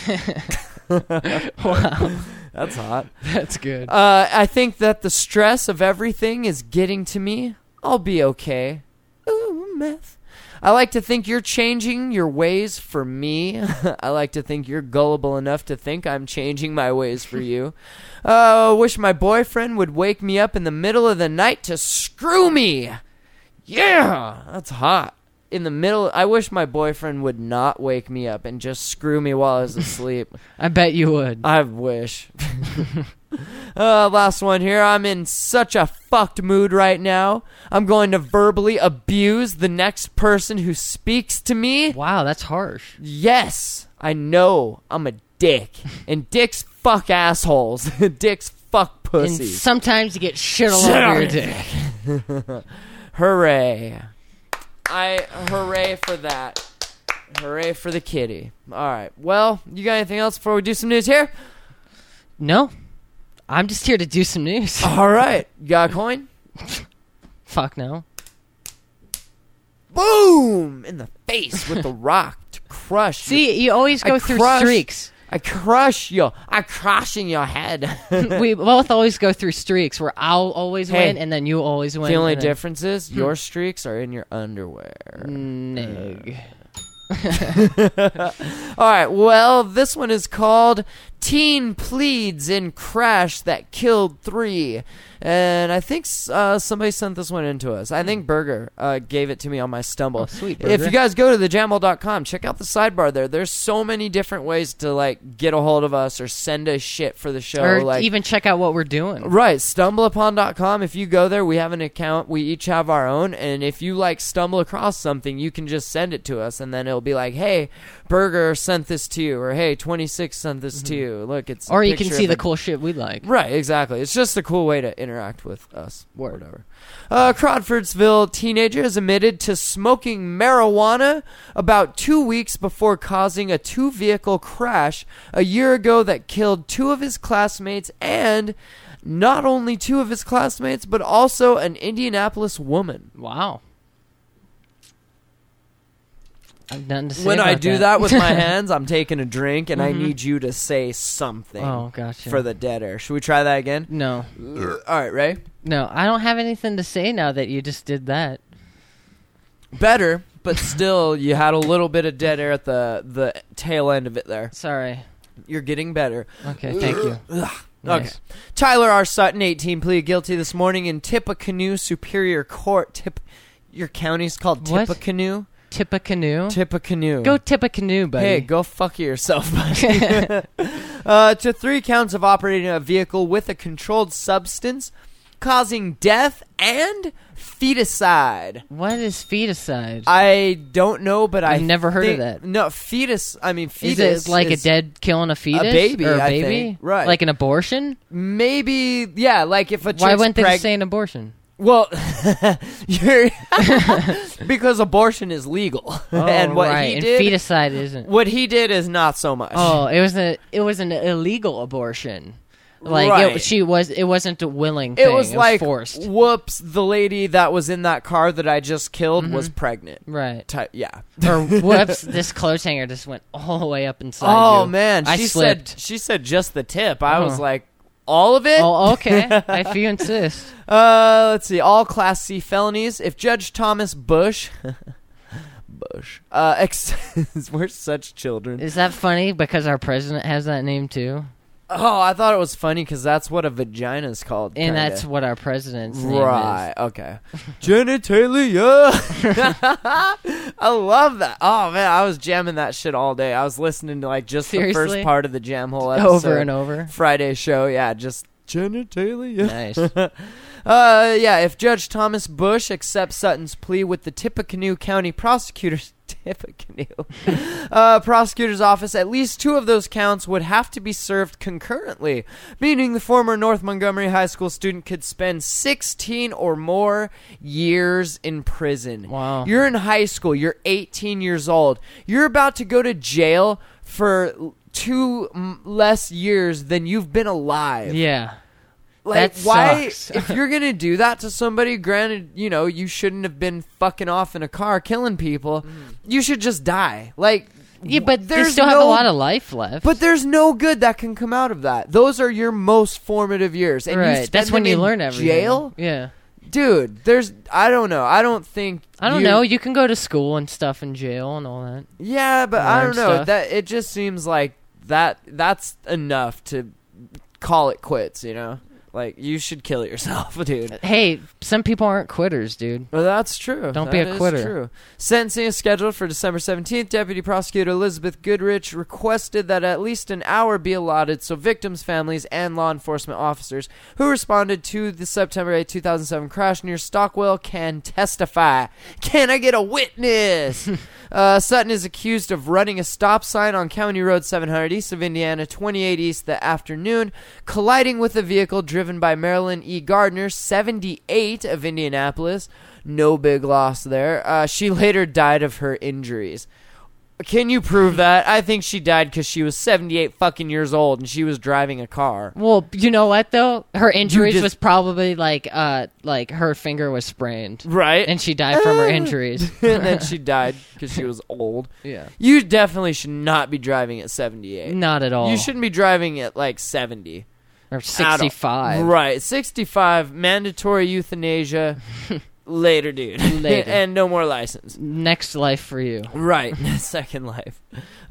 Wow. That's hot. That's good. I think that the stress of everything is getting to me. I'll be okay. Ooh, meth. I like to think you're changing your ways for me. I like to think you're gullible enough to think I'm changing my ways for you. Wish my boyfriend would wake me up in the middle of the night to screw me. Yeah, that's hot. In the middle, I wish my boyfriend would not wake me up and just screw me while I was asleep. I bet you would. I wish. Last one here. I'm in such a fucked mood right now. I'm going to verbally abuse the next person who speaks to me. Wow, that's harsh. Yes, I know I'm a dick. And dicks fuck assholes. Dicks fuck pussies. And sometimes you get shit all over your dick. Hooray. Hooray for that. Hooray for the kitty. Alright, well, you got anything else before we do some news here? No. I'm just here to do some news. Alright, you got a coin? Fuck no. Boom! In the face with the rock to crush. See, you always go through streaks. I crush you. I crush in your head. We both always go through streaks where I'll always win and then you always win. The only difference is your streaks are in your underwear. Nig. Alright, well, this one is called Teen Pleads in Crash That Killed 3. And I think somebody sent this one in to us. I think Burger gave it to me on my Stumble. Oh, sweet, Burger. If you guys go to thejamhole.com, check out the sidebar there. There's so many different ways to like get a hold of us or send us shit for the show. Or like, even check out what we're doing. Right, stumbleupon.com. If you go there, we have an account. We each have our own. And if you like stumble across something, you can just send it to us. And then it'll be like, hey, Burger sent this to you. Or hey, 26 sent this to you. Look, it's Or you can see the cool shit we like. Right, exactly. It's just a cool way to interact with us. Or whatever. Crawfordsville teenager is admitted to smoking marijuana about 2 weeks before causing a 2-vehicle crash a year ago that killed 2 of his classmates, and not only 2 of his classmates, but also an Indianapolis woman. Wow. I've nothing to say When about I do that with my hands, I'm taking a drink, and I need you to say something gotcha. for the dead air. Should we try that again? No. All right, Ray? No, I don't have anything to say now that you just did that. Better, but still, you had a little bit of dead air at the tail end of it there. Sorry. You're getting better. Okay, thank you. Nice. Okay. Nice. Tyler R. Sutton, 18, pleaded guilty this morning in Tippecanoe Superior Court. Your county's called What? Tippecanoe? Tippecanoe? Tippecanoe. Go Tippecanoe, buddy. Hey, go fuck yourself, buddy. To 3 counts of operating a vehicle with a controlled substance, causing death and feticide. What is feticide? I don't know, but I've never heard of that. No, fetus. I mean, fetus. Is it like a dead killing a fetus? A baby, or a I baby? think. Right. Like an abortion? Maybe, yeah, like if a chick's Why wouldn't they just say an abortion? Well, you're because abortion is legal, and what right. he did, and feticide isn't. what he did is not so much. Oh, it was an illegal abortion. Like Right. it wasn't a willing thing. it was like, forced. whoops, the lady that was in that car that I just killed was pregnant. Right. Yeah. Or whoops, this clothes hanger just went all the way up inside Oh you. man, I she slipped. said just the tip. I was like, all of it? Oh, okay. If you insist. Let's see. All Class C felonies. If Judge Thomas Bush, we're such children. Is that funny because our president has that name too? Oh, I thought it was funny because that's what a vagina is called. And kinda. that's what our president's name Right, is. okay. Genitalia. I love that. Oh, man, I was jamming that shit all day. I was listening to, like, just the Seriously? first part of the Jam Hole episode. Over and over. Friday show, yeah, just genitalia. Nice. Yeah, if Judge Thomas Bush accepts Sutton's plea with the Tippecanoe County Prosecutor's Prosecutor's Office, at least 2 of those counts would have to be served concurrently, meaning the former North Montgomery High School student could spend 16 or more years in prison. Wow. You're in high school. You're 18 years old. You're about to go to jail for 2 less years than you've been alive. Yeah. Like, That why, sucks. if you're going to do that to somebody, granted, you know, you shouldn't have been fucking off in a car killing people. You should just die. Like, Yeah, but they there's still have a lot of life left. But there's no good that can come out of that. Those are your most formative years. And you right. spend That's when them you in learn everything. jail? Yeah. Dude, I don't know. I don't think. I don't know. You can go to school and stuff in jail and all that. Yeah, but I Learn don't know. stuff. That it just seems like that's enough to call it quits, you know? Like, you should kill yourself, dude. Hey, some people aren't quitters, dude. Well, that's true. Don't be a That is quitter. True. Sentencing is scheduled for December 17th. Deputy Prosecutor Elizabeth Goodrich requested that at least an hour be allotted so victims' families and law enforcement officers who responded to the September 8, 2007 crash near Stockwell can testify. Can I get a witness? Sutton is accused of running a stop sign on County Road 700 east of Indiana, 28 east that afternoon, colliding with a vehicle driven by Marilyn E. Gardner, 78 of Indianapolis. No big loss there. She later died of her injuries. Can you prove that? I think she died because she was 78 fucking years old and she was driving a car. Well, you know what though? Her injuries was probably like her finger was sprained, right? And she died from her injuries. And then she died because she was old. Yeah. You definitely should not be driving at 78. Not at all. You shouldn't be driving at like 70. Or 65. Right. 65, mandatory euthanasia. Later, dude. Later. And no more license. Next life for you. Right. Second life.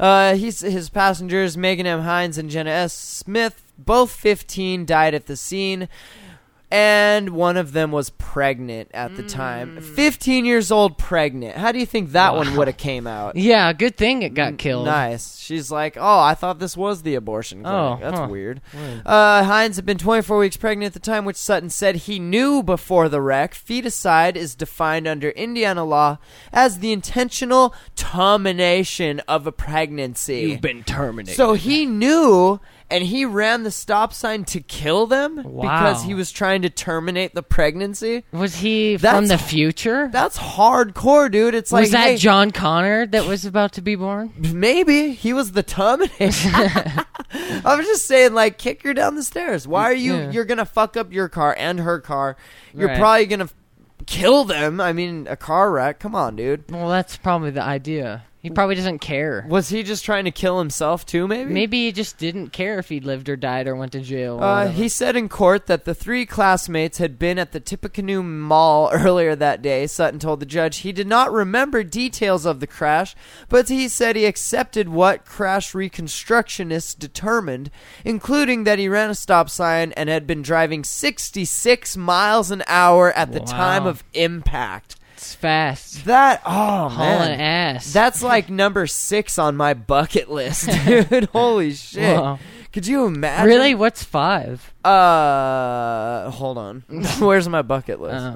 His passengers, Megan M. Hines and Jenna S. Smith, both 15, died at the scene. and one of them was pregnant at the time. 15 years old, pregnant. How do you think that one would have came out? Yeah, good thing it got killed. Nice. She's like, oh, I thought this was the abortion clinic. Oh, That's weird. Hines had been 24 weeks pregnant at the time, which Sutton said he knew before the wreck. Feticide is defined under Indiana law as the intentional termination of a pregnancy. You've been terminated. So he knew, and he ran the stop sign to kill them because he was trying to terminate the pregnancy. Was he from the future? That's hardcore, dude. It's like, was that John Connor that was about to be born? Maybe he was the Terminator. I was just saying, like, kick her down the stairs. Why are you? Yeah. You're gonna fuck up your car and her car. You're probably gonna kill them. I mean, a car wreck. Come on, dude. Well, that's probably the idea. He probably doesn't care. Was he just trying to kill himself too, maybe? Maybe he just didn't care if he lived or died or went to jail. He said in court that the three classmates had been at the Tippecanoe Mall earlier that day. Sutton told the judge he did not remember details of the crash, but he said he accepted what crash reconstructionists determined, including that he ran a stop sign and had been driving 66 miles an hour at the time of impact. It's fast. Man. Hauling ass. That's like number 6 on my bucket list, dude. Holy shit. Whoa. Could you imagine? Really? What's 5? Hold on. Where's my bucket list?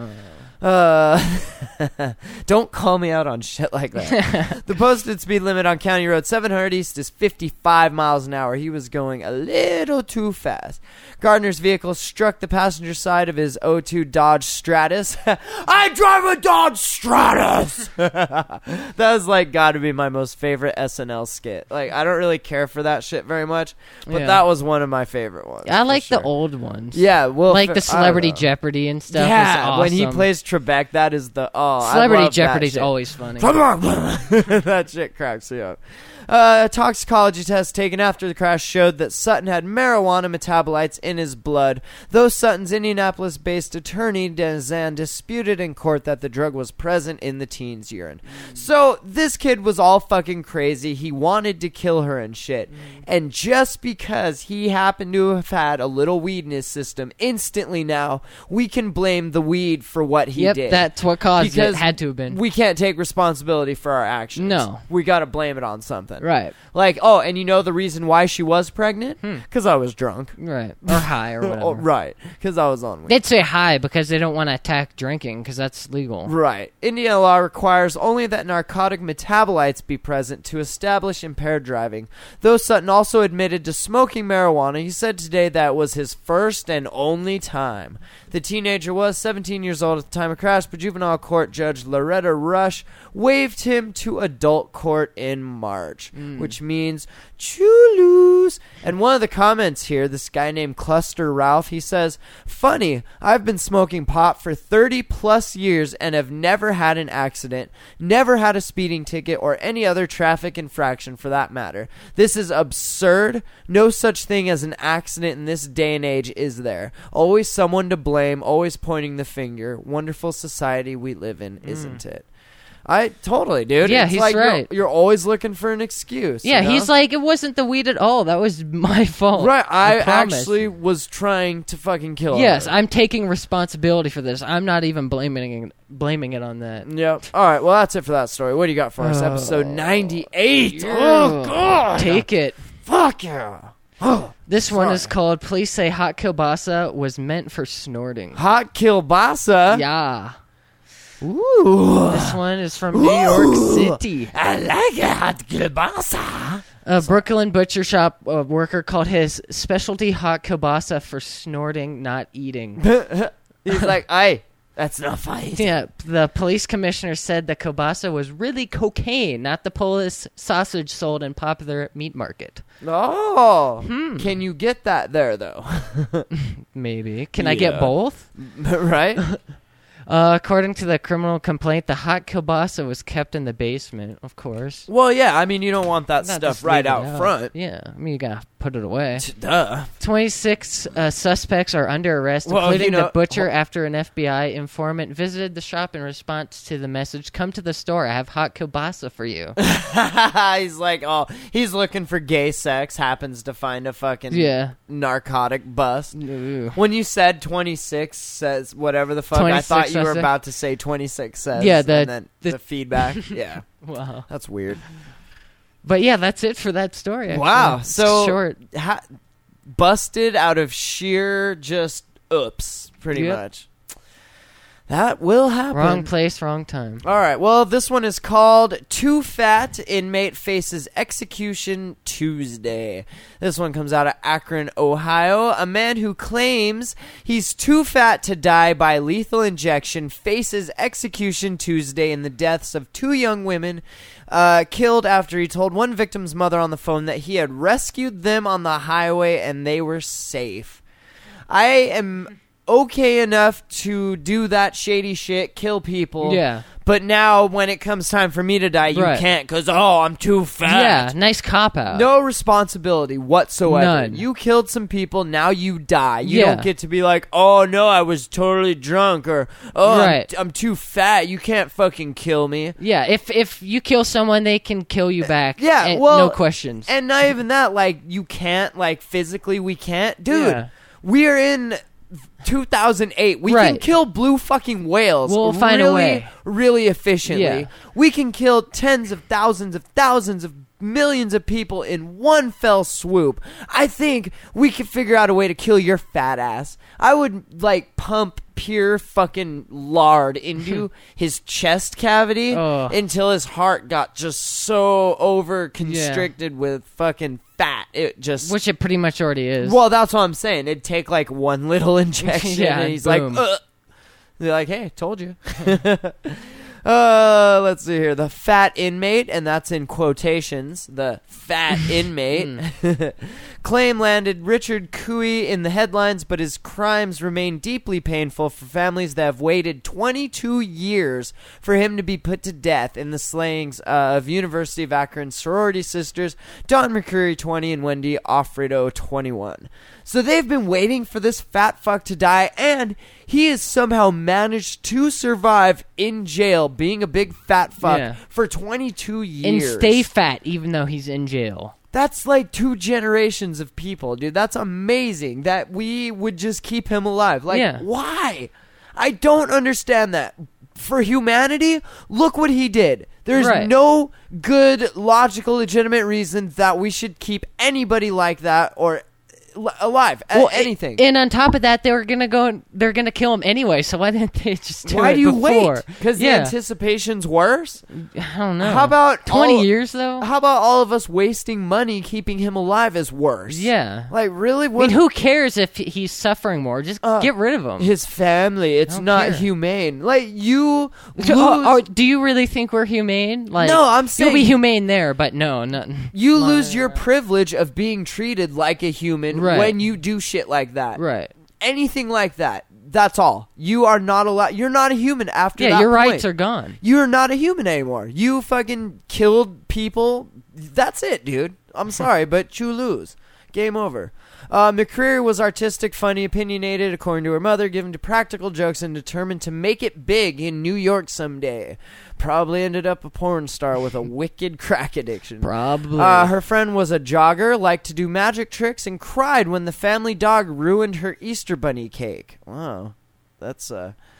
Don't call me out on shit like that. The posted speed limit on County Road 700 East is 55 miles an hour. He was going a little too fast. Gardner's vehicle struck the passenger side of his 02 Dodge Stratus. I drive a Dodge Stratus! That was like gotta be my most favorite SNL skit. Like, I don't really care for that shit very much, but that was one of my favorite ones. I like the old ones. Yeah, well, like the Celebrity Jeopardy and stuff. Yeah, awesome. when he plays Trebek, that is the Celebrity Jeopardy's always funny. That shit cracks me up. A toxicology test taken after the crash showed that Sutton had marijuana metabolites in his blood, though Sutton's Indianapolis-based attorney Dezan disputed in court that the drug was present in the teen's urine. So this kid was all fucking crazy. He wanted to kill her and shit. And just because he happened to have had a little weed in his system, instantly now we can blame the weed for what he did. Yep, that's what caused because it. Had to have been. We can't take responsibility for our actions. No. We got to blame it on something. Right. Like, and you know the reason why she was pregnant? Because I was drunk. Right. Or high or whatever. Right. Because I was on weed. They'd say high because they don't want to attack drinking because that's legal. Right. Indiana law requires only that narcotic metabolites be present to establish impaired driving. Though Sutton also admitted to smoking marijuana, he said today that was his first and only time. The teenager was 17 years old at the time of crash, but juvenile court judge Loretta Rush waived him to adult court in March, which means Chulus. And one of the comments here, this guy named Cluster Ralph, he says, "Funny, I've been smoking pot for 30 plus years and have never had an accident, never had a speeding ticket or any other traffic infraction for that matter. This is absurd. No such thing as an accident in this day and age, is there? Always someone to blame, always pointing the finger. Wonderful society we live in, isn't it?" I totally, dude. Yeah, it's he's like right. You're always looking for an excuse. Yeah, you know? he's like, it wasn't the weed at all. That was my fault. Right, I promise. actually was trying to fucking kill her. Yes, I'm taking responsibility for this. I'm not even blaming it on that. Yep. All right, well, that's it for that story. What do you got for us? Episode 98. Oh, God. Take it. Fuck yeah. This one is called Police Say Hot Kielbasa Was Meant for Snorting. Hot kielbasa? Yeah. Ooh. This one is from New York City. I like it, hot kielbasa. A Brooklyn butcher shop worker called his specialty hot kielbasa for snorting, not eating. He's like, "Aye, that's not fine." Yeah, the police commissioner said the kielbasa was really cocaine, not the Polish sausage sold in popular meat market. Oh. Can you get that there, though? Maybe. Can I get both? Right? According to the criminal complaint, the hot kielbasa was kept in the basement, of course. Well, yeah, I mean, you don't want that Not stuff just right leave it out front. Yeah, I mean, you gotta put it away. Duh. 26 suspects are under arrest, including the butcher after an FBI informant visited the shop in response to the message, "Come to the store, I have hot kielbasa for you." He's like, he's looking for gay sex, happens to find a fucking narcotic bust. Ooh. When you said 26 says whatever the fuck, I thought you were about to say 26 says. Yeah, and then the feedback. Yeah. Wow. That's weird. But yeah, that's it for that story. Actually. Wow. So short. Busted out of sheer just oops, pretty much. That will happen. Wrong place, wrong time. All right. Well, this one is called Too Fat Inmate Faces Execution Tuesday. This one comes out of Akron, Ohio. A man who claims he's too fat to die by lethal injection faces execution Tuesday in the deaths of 2 young women killed after he told one victim's mother on the phone that he had rescued them on the highway and they were safe. I am okay enough to do that shady shit, kill people. Yeah. But now when it comes time for me to die, you can't because, I'm too fat. Yeah, nice cop-out. No responsibility whatsoever. None. You killed some people, now you die. You don't get to be like, oh, no, I was totally drunk, or, I'm too fat. You can't fucking kill me. Yeah, if you kill someone, they can kill you back. Yeah, no questions. And not even that, like, you can't, like, physically we can't. Dude, we're in 2008. We can kill blue fucking whales. We'll find a way. Really efficiently. Yeah. We can kill tens of thousands of millions of people in one fell swoop. I think we could figure out a way to kill your fat ass. I would, like, pump pure fucking lard into his chest cavity until his heart got just so over constricted with fucking fat. It just, which it pretty much already is. Well, that's what I'm saying. It'd take like one little injection and he's boom. like, they're like, hey, told you. Let's see here. The fat inmate, and that's in quotations, the fat inmate, claim landed Richard Cooey in the headlines, but his crimes remain deeply painful for families that have waited 22 years for him to be put to death in the slayings of University of Akron sorority sisters Dawn McCreary, 20, and Wendy Offredo, 21. So they've been waiting for this fat fuck to die, and he has somehow managed to survive in jail, being a big fat fuck for 22 years. And stay fat, even though he's in jail. That's like 2 generations of people, dude. That's amazing that we would just keep him alive. Like, why? I don't understand that. For humanity, look what he did. There's no good, logical, legitimate reason that we should keep anybody like that or alive. Anything. And on top of that, they're gonna kill him anyway. So why didn't they just do it before? Why do you wait? Because the anticipation's worse. I don't know. How about 20 years though? How about all of us wasting money keeping him alive is worse? Yeah. Like really? I mean, who cares if he's suffering more? Just get rid of him. His family. It's not humane. Like you. Do you really think we're humane? Like, no, I'm saying you'll be humane there, but no, nothing. You lose your privilege of being treated like a human. When you do shit like that. Right. Anything like that. That's all. You are not allowed. You're not a human after that Yeah, your point. rights are gone. You're not a human anymore. You fucking killed people. That's it, dude. I'm sorry, but you lose. Game over. McCreary was artistic, funny, opinionated, according to her mother, given to practical jokes, and determined to make it big in New York someday. Probably ended up a porn star with a wicked crack addiction. Probably. Her friend was a jogger, liked to do magic tricks, and cried when the family dog ruined her Easter bunny cake. Wow. That's,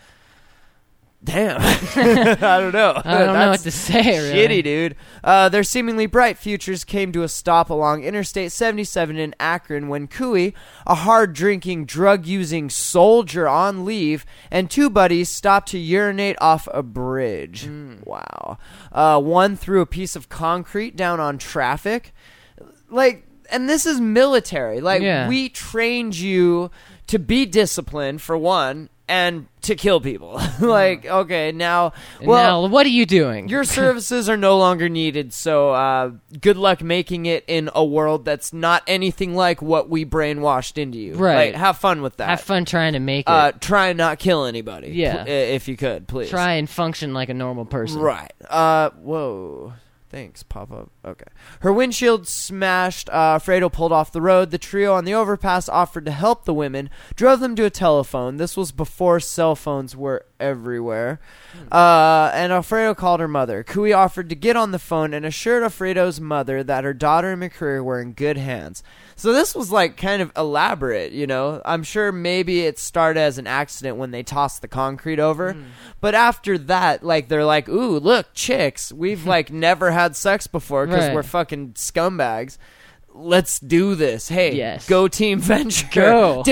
damn. I don't know. I don't know what to say, really. Shitty, dude. Their seemingly bright futures came to a stop along Interstate 77 in Akron when Cooey, a hard-drinking, drug-using soldier on leave, and 2 buddies stopped to urinate off a bridge. Wow. One threw a piece of concrete down on traffic. Like, and this is military. Like, we trained you to be disciplined, for one, and to kill people. Like, okay, now what are you doing? Your services are no longer needed, so good luck making it in a world that's not anything like what we brainwashed into you. Right. Like, have fun with that. Have fun trying to make it. Try and not kill anybody. Yeah. If you could, please. Try and function like a normal person. Right. Whoa. Thanks, pop-up. Okay. Her windshield smashed. Fredo pulled off the road. The trio on the overpass offered to help the women, drove them to a telephone. This was before cell phones were everywhere. And Alfredo called her mother. Cooey offered to get on the phone and assured Alfredo's mother that her daughter and McCreary were in good hands. So this was like kind of elaborate, you know. I'm sure maybe it started as an accident when they tossed the concrete over. But after that, like, they're like, ooh, look, chicks. We've like never had sex before because we're fucking scumbags. Let's do this. Hey, go Team Venture. Go.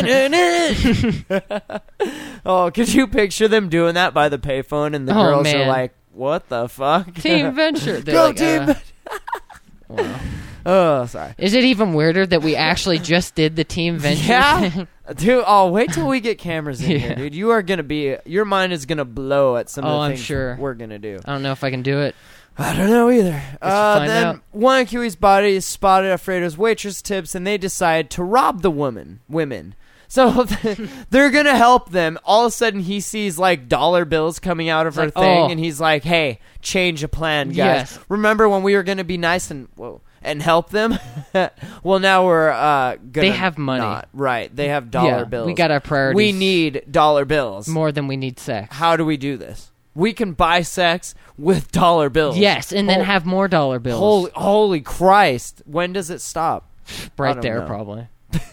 Oh, could you picture them doing that by the payphone and the girls are like, what the fuck? Team Venture. Go like, Team Venture. Wow. Oh, sorry. Is it even weirder that we actually just did the Team Venture thing? Dude, wait till we get cameras in here, dude. You are gonna be, your mind is gonna blow at some of the things we're gonna do. I don't know if I can do it. I don't know either. Find then out. one of Kiwi's bodies spotted Alfredo's waitress tips, and they decide to rob the women. So they're gonna help them. All of a sudden, he sees like dollar bills coming out of her thing, and he's like, "Hey, change of plan, guys. Yes. Remember when we were gonna be nice and help them? Well, now we're gonna. They have money, not. Right? They have dollar bills. We got our priorities. We need dollar bills more than we need sex. How do we do this? We can buy sex with dollar bills. Yes, and then have more dollar bills. Holy Christ! When does it stop? Right there, probably.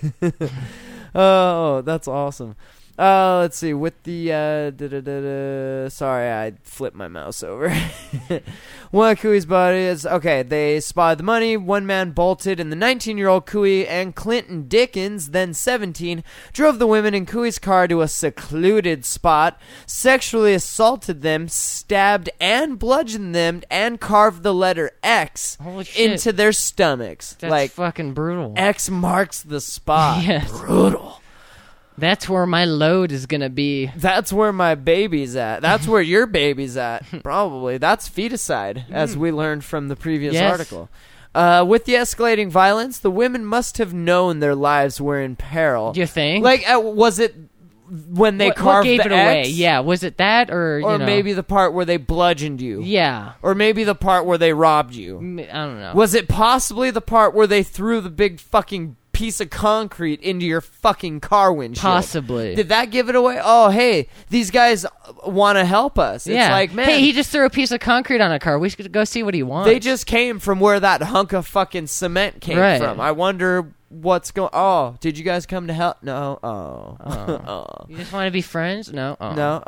Oh, that's awesome. Let's see. With the sorry, I flipped my mouse over. One of Cooey's body is okay. They spotted the money. One man bolted, and the 19-year-old Cooey and Clinton Dickens, then 17, drove the women in Cooey's car to a secluded spot, sexually assaulted them, stabbed and bludgeoned them, and carved the letter X into their stomachs. That's like fucking brutal. X marks the spot. Yes. Brutal. That's where my load is going to be. That's where my baby's at. That's where your baby's at. Probably. That's feticide, as we learned from the previous article. With the escalating violence, the women must have known their lives were in peril. Do you think? Like, was it when they carved what gave the it away? X? Yeah, was it that or maybe the part where they bludgeoned you? Yeah. Or maybe the part where they robbed you? I don't know. Was it possibly the part where they threw the big fucking piece of concrete into your fucking car windshield? Possibly. Did that give it away? Oh, hey, these guys want to help us. Yeah. It's like, man. Hey, he just threw a piece of concrete on a car. We should go see what he wants. They just came from where that hunk of fucking cement came from. I wonder what's going... Oh, did you guys come to help? No. Oh. Oh. You just want to be friends? No. Oh. No.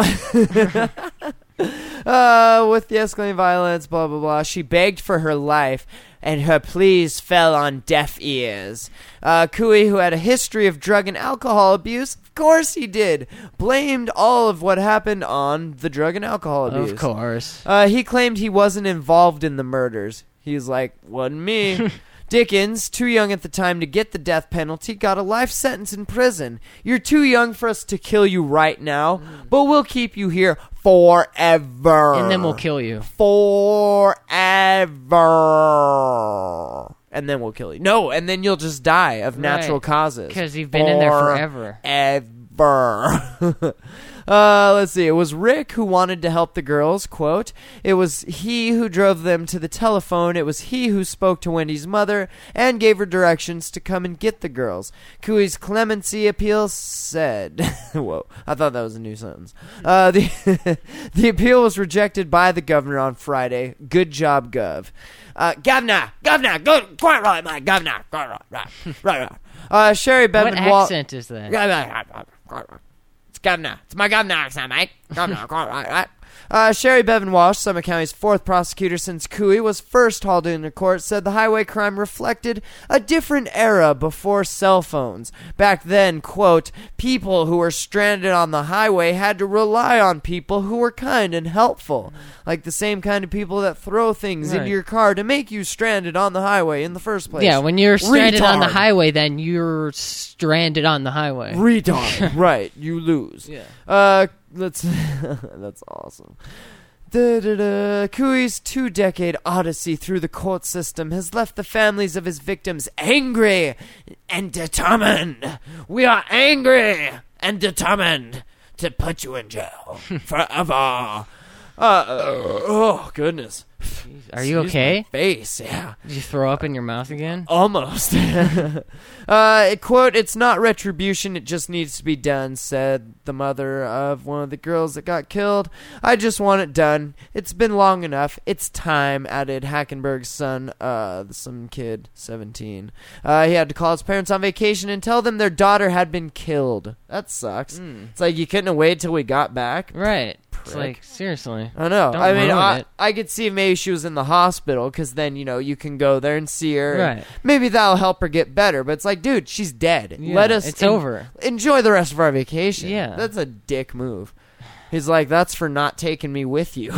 With the escalating violence, blah, blah, blah. She begged for her life, and her pleas fell on deaf ears. Cooey, who had a history of drug and alcohol abuse, of course he did, blamed all of what happened on the drug and alcohol abuse. Of course. He claimed he wasn't involved in the murders. He was like, wasn't me. Dickens, too young at the time to get the death penalty, got a life sentence in prison. You're too young for us to kill you right now, but we'll keep you here forever. And then we'll kill you. Forever. And then we'll kill you. No, and then you'll just die of natural causes. Because you've been in there forever. Ever. Let's see. It was Rick who wanted to help the girls, quote. It was he who drove them to the telephone. It was he who spoke to Wendy's mother and gave her directions to come and get the girls. Cooey's clemency appeal said... Whoa, I thought that was a new sentence. The appeal was rejected by the governor on Friday. Good job, Gov. Governor, good, quite right, my governor. Right. Sherry Bevan... What accent is that? Governor. It's my governor accent, mate. Governor, right. Sherry Bevan Walsh, Summit County's fourth prosecutor since Cooey was first hauled into court, said the highway crime reflected a different era before cell phones. Back then, quote, people who were stranded on the highway had to rely on people who were kind and helpful. Like the same kind of people that throw things into your car to make you stranded on the highway in the first place. Yeah, when you're stranded on the highway, then you're stranded on the highway. Retard. Right, you lose. Yeah. That's awesome. Cooey's 2-decade odyssey through the court system has left the families of his victims angry and determined. We are angry and determined to put you in jail forever. Oh, goodness. Are you okay? Face, yeah. Did you throw up in your mouth again? Almost. Quote, "It's not retribution, it just needs to be done," said the mother of one of the girls that got killed. "I just want it done. It's been long enough. It's time," added Hackenberg's son, some kid, 17. He had to call his parents on vacation and tell them their daughter had been killed. That sucks. It's like, you couldn't have waited till we got back? Right. It's like, seriously. I know. Don't I mean, ruin it. I could see maybe she was in the hospital, because then, you can go there and see her. Right. Maybe that'll help her get better. But it's like, dude, she's dead. Yeah, Let us... it's over. Enjoy the rest of our vacation. Yeah. That's a dick move. He's like, that's for not taking me with you.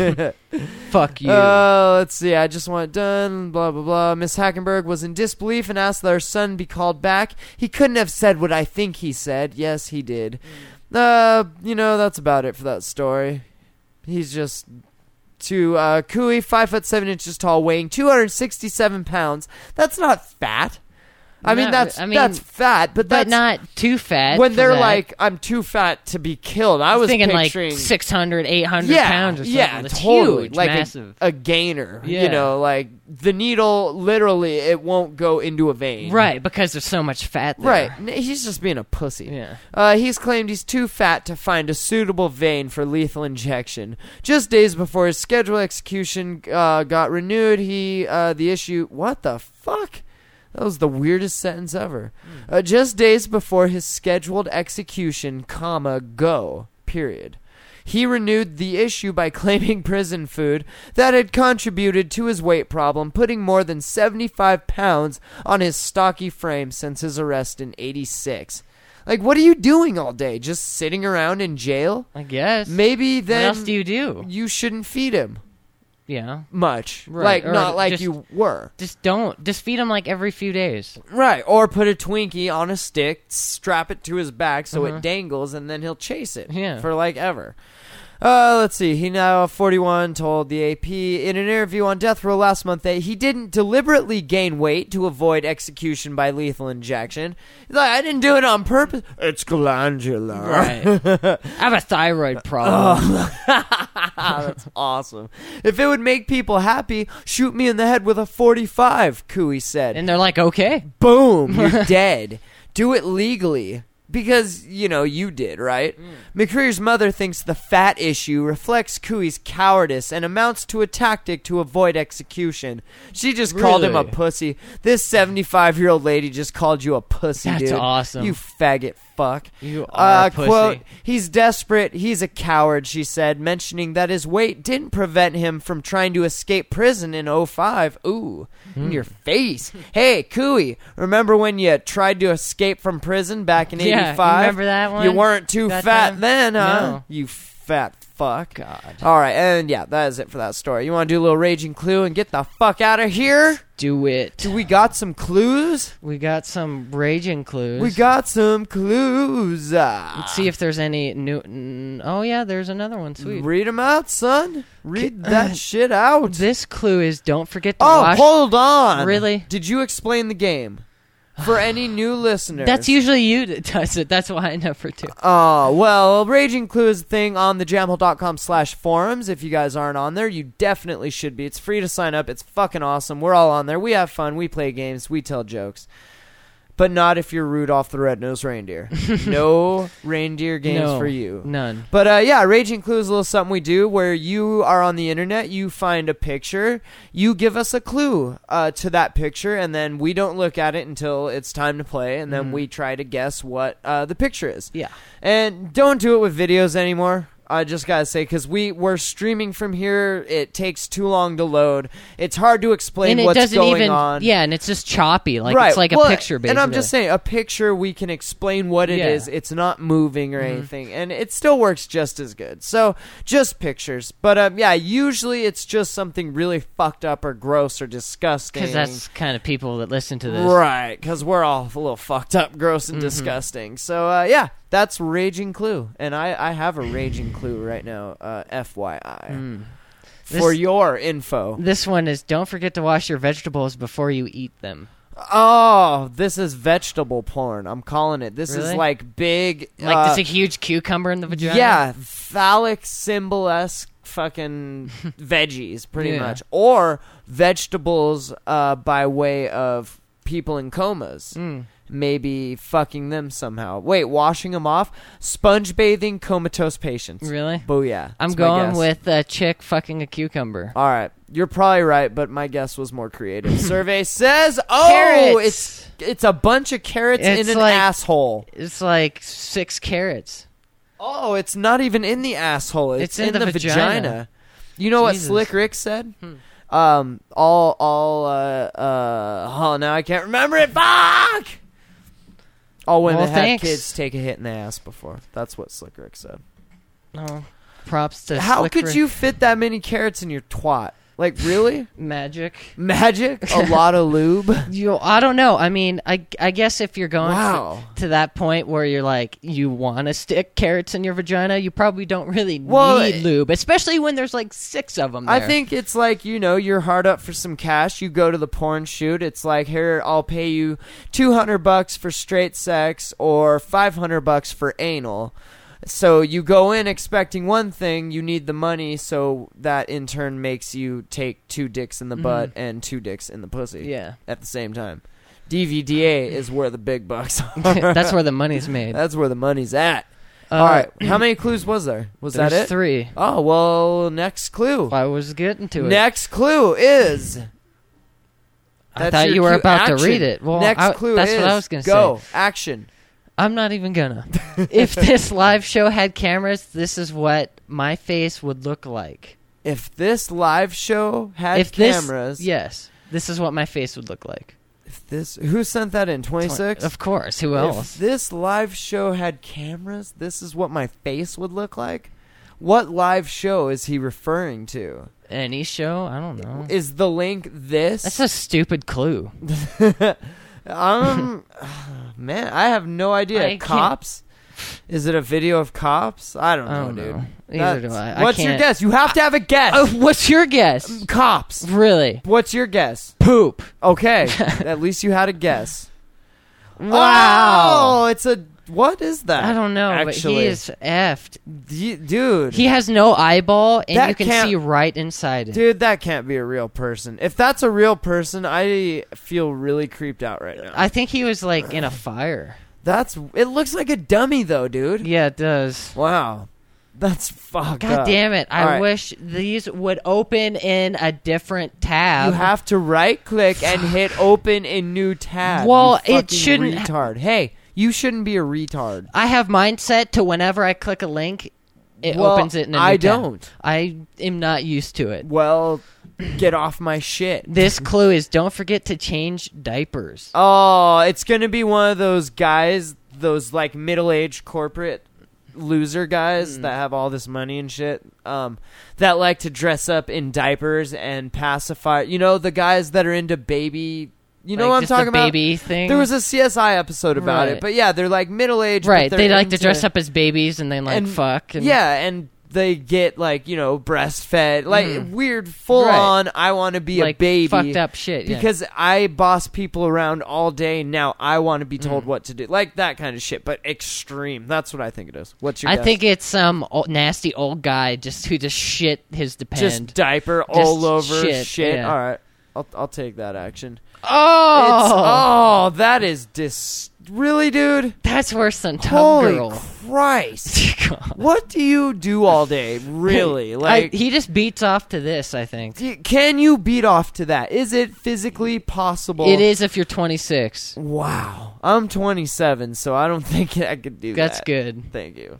Fuck you. Let's see. I just want it done. Blah, blah, blah. Miss Hackenberg was in disbelief and asked that her son be called back. "He couldn't have said what I think he said." Yes, he did. That's about it for that story. He's just Cooey, 5'7" tall, weighing 267 pounds. That's not fat. That's fat, but that's not too fat. When they're that. like, "I'm too fat to be killed," I was thinking picturing like 600, 800 pounds or something. Yeah, That's totally. huge, like massive. A gainer. Yeah. Like the needle, literally, it won't go into a vein. Right, because there's so much fat there. Right. He's just being a pussy. Yeah. He's claimed he's too fat to find a suitable vein for lethal injection. Just days before his scheduled execution got renewed, the issue... What the fuck? That was the weirdest sentence ever. Just days before his scheduled execution, period. He renewed the issue by claiming prison food that had contributed to his weight problem, putting more than 75 pounds on his stocky frame since his arrest in 86. Like, what are you doing all day? Just sitting around in jail? I guess. Maybe then... What else do you do? You shouldn't feed him. Yeah. Much. Right. Not like you were. Just feed him like every few days. Right. Or put a Twinkie on a stick, strap it to his back so it dangles, and then he'll chase it. Yeah. For like ever. Let's see. He now 41 told the AP in an interview on death row last month that he didn't deliberately gain weight to avoid execution by lethal injection. He's like, "I didn't do it on purpose. It's glandular." Right. I have a thyroid problem. That's awesome. "If it would make people happy, shoot me in the head with a .45, Cooey said. And they're like, okay. Boom, you're dead. Do it legally. Because, you did, right? McCreery's mother thinks the fat issue reflects Cooey's cowardice and amounts to a tactic to avoid execution. She just called him a pussy. This 75-year-old lady just called you a pussy, dude. That's awesome. You faggot fuck. You are a pussy. Quote, "He's desperate. He's a coward," she said, mentioning that his weight didn't prevent him from trying to escape prison in 2005. Ooh, in your face. Hey, Cooey, remember when you tried to escape from prison back in 85? Yeah, remember that one? You weren't too fat time? then, huh? No. You fat fuck. God. All right, and yeah, that is it for that story. You want to do a little Raging Clue and get the fuck out of here? Do it. Do we got some clues? We got some raging clues. We got some clues. Let's see if there's any new... Oh, yeah, there's another one. Sweet. Read them out, son. Read that shit out. This clue is don't forget to wash... hold on. Really? Did you explain the game? For any new listeners. That's usually you that does it. That's why I never do. Oh, well, Raging Clue is a thing on the jamhole.com/forums. If you guys aren't on there, you definitely should be. It's free to sign up. It's fucking awesome. We're all on there. We have fun. We play games. We tell jokes. But not if you're Rudolph the Red-Nosed Reindeer. No reindeer games for you. None. But yeah, Raging Clue is a little something we do where you are on the internet, you find a picture, you give us a clue to that picture, and then we don't look at it until it's time to play, and then we try to guess what the picture is. Yeah. And don't do it with videos anymore. I just gotta say, because we're streaming from here, it takes too long to load. It's hard to explain what's going on. Yeah, and it's just choppy. Like right. It's like a picture, basically. And I'm just saying, a picture, we can explain what it is. It's not moving or anything, and it still works just as good. So, just pictures. But yeah, usually it's just something really fucked up or gross or disgusting. Because that's kind of people that listen to this. Right, because we're all a little fucked up, gross, and disgusting. So, yeah. That's Raging Clue, and I have a Raging Clue right now, FYI, for your info. This one is don't forget to wash your vegetables before you eat them. Oh, this is vegetable porn. I'm calling it. This is like big... Like there's a huge cucumber in the vagina? Yeah, phallic symbol-esque fucking veggies, pretty much, or vegetables by way of people in comas. Maybe fucking them somehow. Wait, washing them off? Sponge bathing comatose patients. Really? Booyah. I'm going with a chick fucking a cucumber. All right. You're probably right, but my guess was more creative. Survey says, carrots. it's a bunch of carrots in an asshole. It's like 6 carrots. Oh, it's not even in the asshole. It's in the vagina. You know Jesus. what Slick Rick said? Now I can't remember it. Fuck! All women that have kids take a hit in the ass before. That's what Slick Rick said. Oh, props to How Slick could Rick. you fit that many carrots in your twat? Like, really? Magic? A lot of lube? I don't know. I mean, I guess if you're going Wow. to that point where you're like, you want to stick carrots in your vagina, you probably don't really need lube, especially when there's like 6 of them there. I think it's like, you're hard up for some cash. You go to the porn shoot. It's like, here, I'll pay you $200 for straight sex or $500 for anal. So you go in expecting one thing, you need the money, so that in turn makes you take 2 dicks in the butt and 2 dicks in the pussy at the same time. DVDA is where the big bucks are. That's where the money's made. That's where the money's at. All right. How many clues was there? Was that it? 3. Oh, well, next clue. I was getting to it. Next clue is... I thought you were about to read it. Well, next clue that's is... what I was going to say. Go. Action. I'm not even gonna. If this live show had cameras, this is what my face would look like. If this live show had cameras... Yes. This is what my face would look like. Who sent that in? 26? Of course. Who else? If this live show had cameras, this is what my face would look like? What live show is he referring to? Any show? I don't know. Is the link this? That's a stupid clue. Man, I have no idea. Cops? Is it a video of cops? I don't know, dude. Neither do I. What's your guess? You have to have a guess. What's your guess? Cops. Really? What's your guess? Poop. Okay. At least you had a guess. Wow. Oh, it's a... What is that? I don't know, actually. but he is effed. Dude. He has no eyeball, and That you can see right inside it. Dude, that can't be a real person. If that's a real person, I feel really creeped out right now. I think he was, like, in a fire. It looks like a dummy, though, dude. Yeah, it does. Wow. That's fucked up. God damn it. I right. wish these would open in a different tab. You have to right-click and hit open in new tab. Well, you it shouldn't... retard. Hey, you shouldn't be a retard. I have mine set to whenever I click a link, it opens it in a new tab. Don't. I am not used to it. Well, get off my shit. This clue is don't forget to change diapers. Oh, it's going to be one of those guys, those like middle-aged corporate loser guys that have all this money and shit, that like to dress up in diapers and pacify. You know, the guys that are into baby... You know what I'm talking about? Baby thing. There was a CSI episode about it, but yeah, they're like middle-aged. Right, but they like to dress up as babies and then like fuck. And yeah, and they get like, breastfed, like weird, full-on, I want to be like a baby. fucked up shit. Because I boss people around all day, now I want to be told what to do. Like that kind of shit, but extreme. That's what I think it is. What's your guess? I think it's some nasty old guy who just shit his depend. Just diaper all over shit. Yeah. All right, I'll take that action. Oh, that is really, dude? That's worse than Tub Holy Girl. Christ. What do you do all day, really? Like he just beats off to this, I think. Can you beat off to that? Is it physically possible? It is if you're 26. Wow. I'm 27, so I don't think I could do that. That's good. Thank you.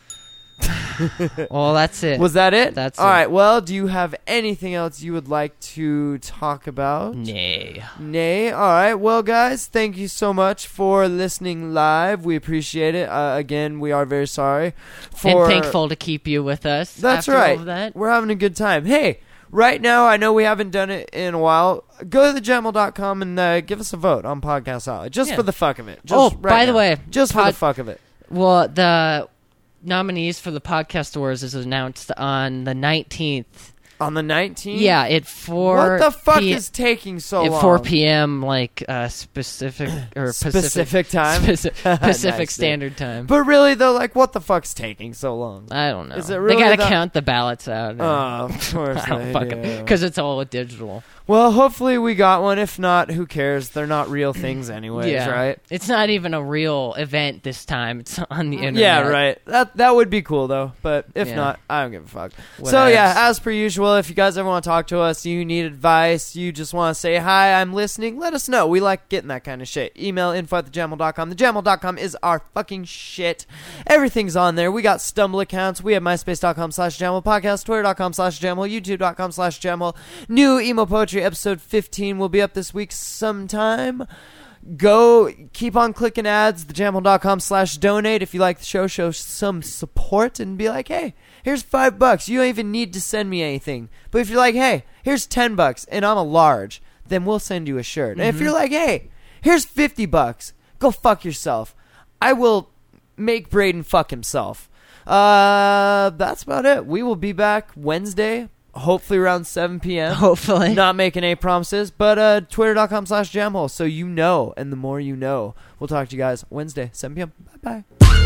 Well, that's it. Was that it? That's all it. right. Well, do you have anything else you would like to talk about? Nay. All right. Well, guys, thank you so much for listening live. We appreciate it. Again, we are very sorry and thankful to keep you with us. That's after right. All of that. We're having a good time. Hey, right now, I know we haven't done it in a while. Go to thejamel.com and give us a vote on Podcast Alley, just for the fuck of it. Just by the way, just for the fuck of it. Well, the nominees for the Podcast Awards is announced on the 19th. On the 19th? Yeah, at 4. What the fuck is taking so long? At 4 p.m. like specific or Pacific time, Pacific Standard Time. But really though, like, what the fuck's taking so long? I don't know. Is it really they gotta count the ballots out. Oh, of course they do. Because it's all digital. Well, hopefully we got one. If not, who cares? They're not real things anyways, right? It's not even a real event this time. It's on the internet. Yeah, right. That would be cool, though. But if not, I don't give a fuck. So, yeah, as per usual, if you guys ever want to talk to us, you need advice, you just want to say, hi, I'm listening, let us know. We like getting that kind of shit. Email info@thejamhole.com. Thejamhole.com is our fucking shit. Everything's on there. We got Stumble accounts. We have myspace.com/jamhole podcast, twitter.com/jamhole, youtube.com/jamhole. New emo poetry episode 15 will be up this week sometime. Go keep on clicking ads, thejamhole.com/donate. If you like the show some support and be like, hey, here's $5. You don't even need to send me anything. But if you're like, hey, here's $10 and I'm a large, then we'll send you a shirt. And if you're like, hey, here's $50, go fuck yourself. I will make Braden fuck himself. That's about it. We will be back Wednesday. Hopefully around 7 p.m. Hopefully. Not making any promises, but twitter.com/jamhole. So you know, and the more you know. We'll talk to you guys Wednesday, 7 p.m. Bye-bye.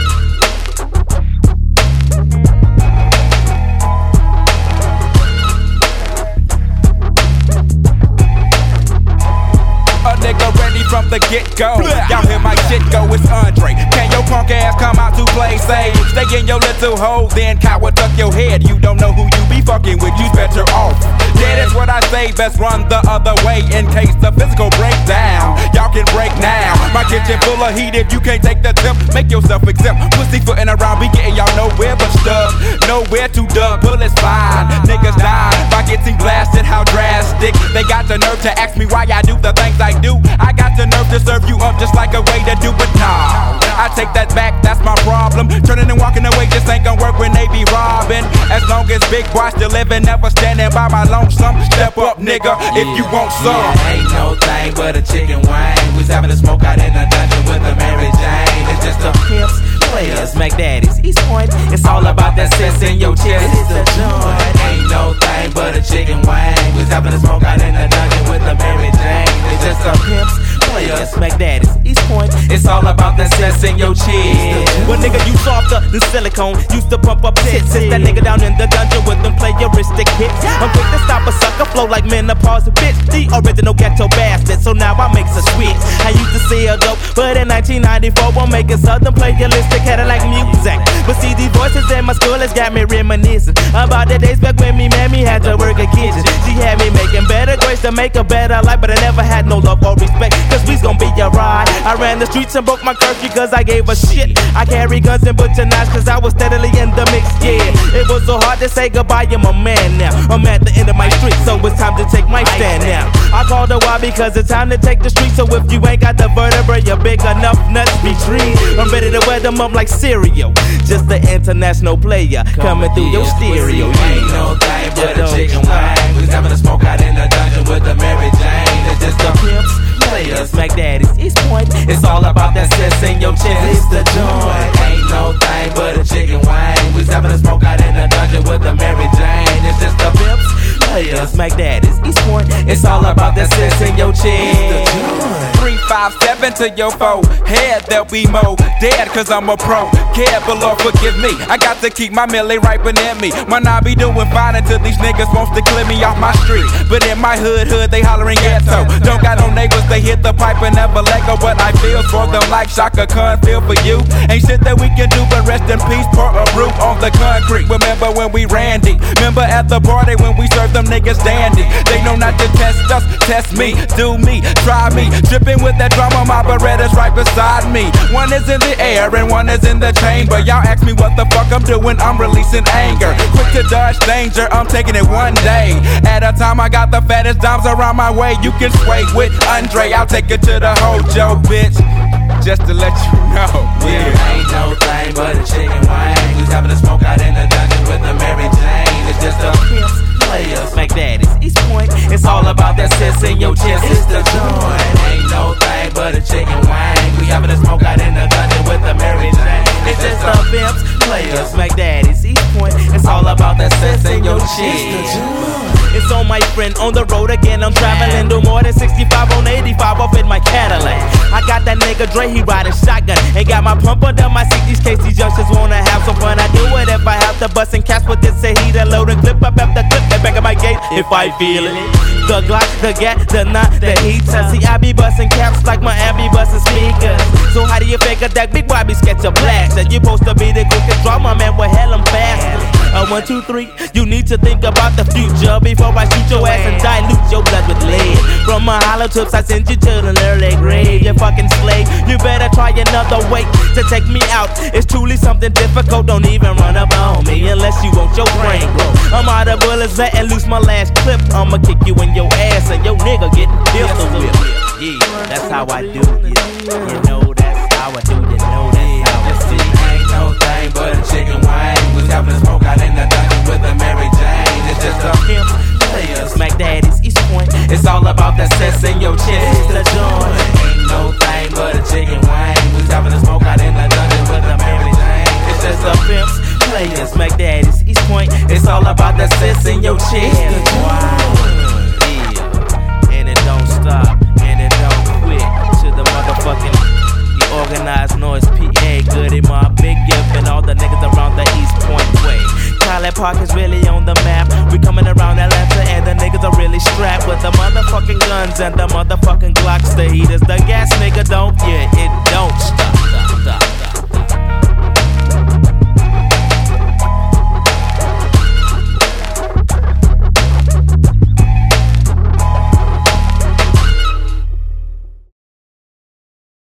A nigga ready from the get-go. Y'all hear my shit go, it's Andre. Can your punk ass come out to play safe? Stay in your little hole, then coward tuck your head. You don't know who you be fucking with, you's better off. Yeah, that's what I say, best run the other way in case the physical break down. Y'all can break now. My kitchen full of heat, if you can't take the tip, make yourself exempt. Pussyfootin' around, we getting y'all nowhere but stuck. Nowhere to duck, bullets fine. Niggas die by getting blasted, how drastic. They got the nerve to ask me why I do the things I do. I got the nerve to serve you up just like a way to do it. Nah, I take that back, that's my problem. Turning and walking away just ain't gonna work when they be robbing. As long as big boy still living, never standing by my lonesome. Step up, nigga, if you want some. Ain't no thing but a chicken wing. We's having a smoke out in the dungeon with a Mary Jane. It's just a pimps, players, Mac Daddies, East Point. It's all about that sense in your chest. It's the joint. Ain't no thing but a chicken wing. We's having a smoke out in the dungeon with a Mary Jane. It's just a pimps, players, Mac Daddies, East Point. It's all about that sense in your chest. Well, nigga, you softer than silicone. Used to pump up tits. Sit that nigga down in the dungeon with them playeristic hits. I'm quick to stop a sucker, flow like menopause, bitch. The original ghetto bastard, so now I make a switch. I used to see a dope, but in 1994 I'm making southern playeristic Cadillac music. But see, the voices in my school has got me reminiscing about the days back when me mammy had to work a kitchen. She had me making better grades to make a better life, but I never had no love or respect, cause we's gon' be a ride. I ran the streets and broke my curfew cause I gave a shit. I carry guns and butcher knives cause I was steadily in the mix, yeah. It was so hard to say goodbye, I'm a man now. I'm at the end of my street, so it's time to take my stand now. I called a while because it's time to take the street, so if you ain't got the vertebrae, you're big enough nuts be trees. I'm ready to wear them up like cereal. Just the international player coming through your stereo. Ain't no thing but a chicken wing. We's having a smoke out in the dungeon with a Mary Jane. It's just the pimps, players, Mac Daddies, East Point. It's all about that sense in your chest. It's the joint. Ain't no thing but a chicken wing. We's having a smoke out in the dungeon with a Mary Jane. It's just the pimps, players, Mac Daddies, East Point. It's all about that sense in your chest. 357 to your forehead, there'll be more dead cause I'm a pro. Care below, forgive me. I got to keep my millie right beneath me. Man, I be doing fine until these niggas wants to clear me off my street. But in my hood, they hollering ghetto. Don't got no neighbors, they hit the pipe and never let go. But I feel for them like Shaka Khan feel for you. Ain't shit that we can do but rest in peace, pour a roof on the concrete. Remember when we randy? Remember at the party when we served them niggas dandy? They know not to test us, test me, do me, try me. Dripping with that drama, my Beretta's right beside me. One is in the air and one is in the chamber. Y'all ask me what the fuck I'm doing, I'm releasing anger. Quick to dodge danger, I'm taking it one day at a time. I got the fattest dimes around my way. You can sway with Andre, I'll take it to the Hojo, bitch. Just to let you know, yeah. Ain't no thing but a chicken wing. We's having a smoke out in the dungeon with a Mary Jane. It's just the pimps, players, Mac Daddies, East Point. It's all about that sense in your chest. It's the joint. Ain't no thing but a chicken wing. We having a smoke out in the dungeon with a Mary Jane. It's just the pimps, players, Mac Daddies, East Point. It's all about that sense in your chest. It's on my friend, on the road again, I'm traveling. Do more than 65 on 85 up in my Cadillac. I got that nigga Dre, he riding shotgun. Ain't got my pump under my seat, these case these youngsters wanna have some fun. I do it if I have to bust and catch with this, say he the load and clip up after clip and back of my gate if I feel it. The Glock, the gat, the knot, the heater. See, I be busting caps like my amp be busting speakers. So how do you figure that big boy be sketch a blast? That you supposed to be the quickest drama man, well hell I'm fast. 1, 2, 3, you need to think about the future before I shoot your ass and dilute your blood with lead. From my hollow tips, I send you to the early grave. You fucking slave, you better try another way to take me out. It's truly something difficult, don't even run up on me unless you want your brain blow. I'm out of bullets, letting loose my last clip. I'ma kick you in your ass and your nigga getting pistol whipped. Yeah, that's how I do it. You know that's how I do. You know that's how I do. Ain't no thing but a chicken wing. Was having a smoke out in the dungeon with a Mary Jane. It's just a pimp players, Mac Daddy's East Point. It's all about that sense in your chest. It's the joint. Ain't no thing but a chicken wing. Was having a smoke out in the dungeon with a Mary Jane. It's just a pimps players, Mac Daddy's East Point. It's all about that sense in your chest. Yeah, and it don't stop, and it don't quit. To the motherfucking the organized noise, PA, Goody Mob, Big Gift, and all the niggas around the East Point way. College Park is really on the map. We coming around Atlanta, and the niggas are really strapped with the motherfucking guns and the motherfucking Glocks. The heat is the gas, nigga. Don't, yeah, it don't stop.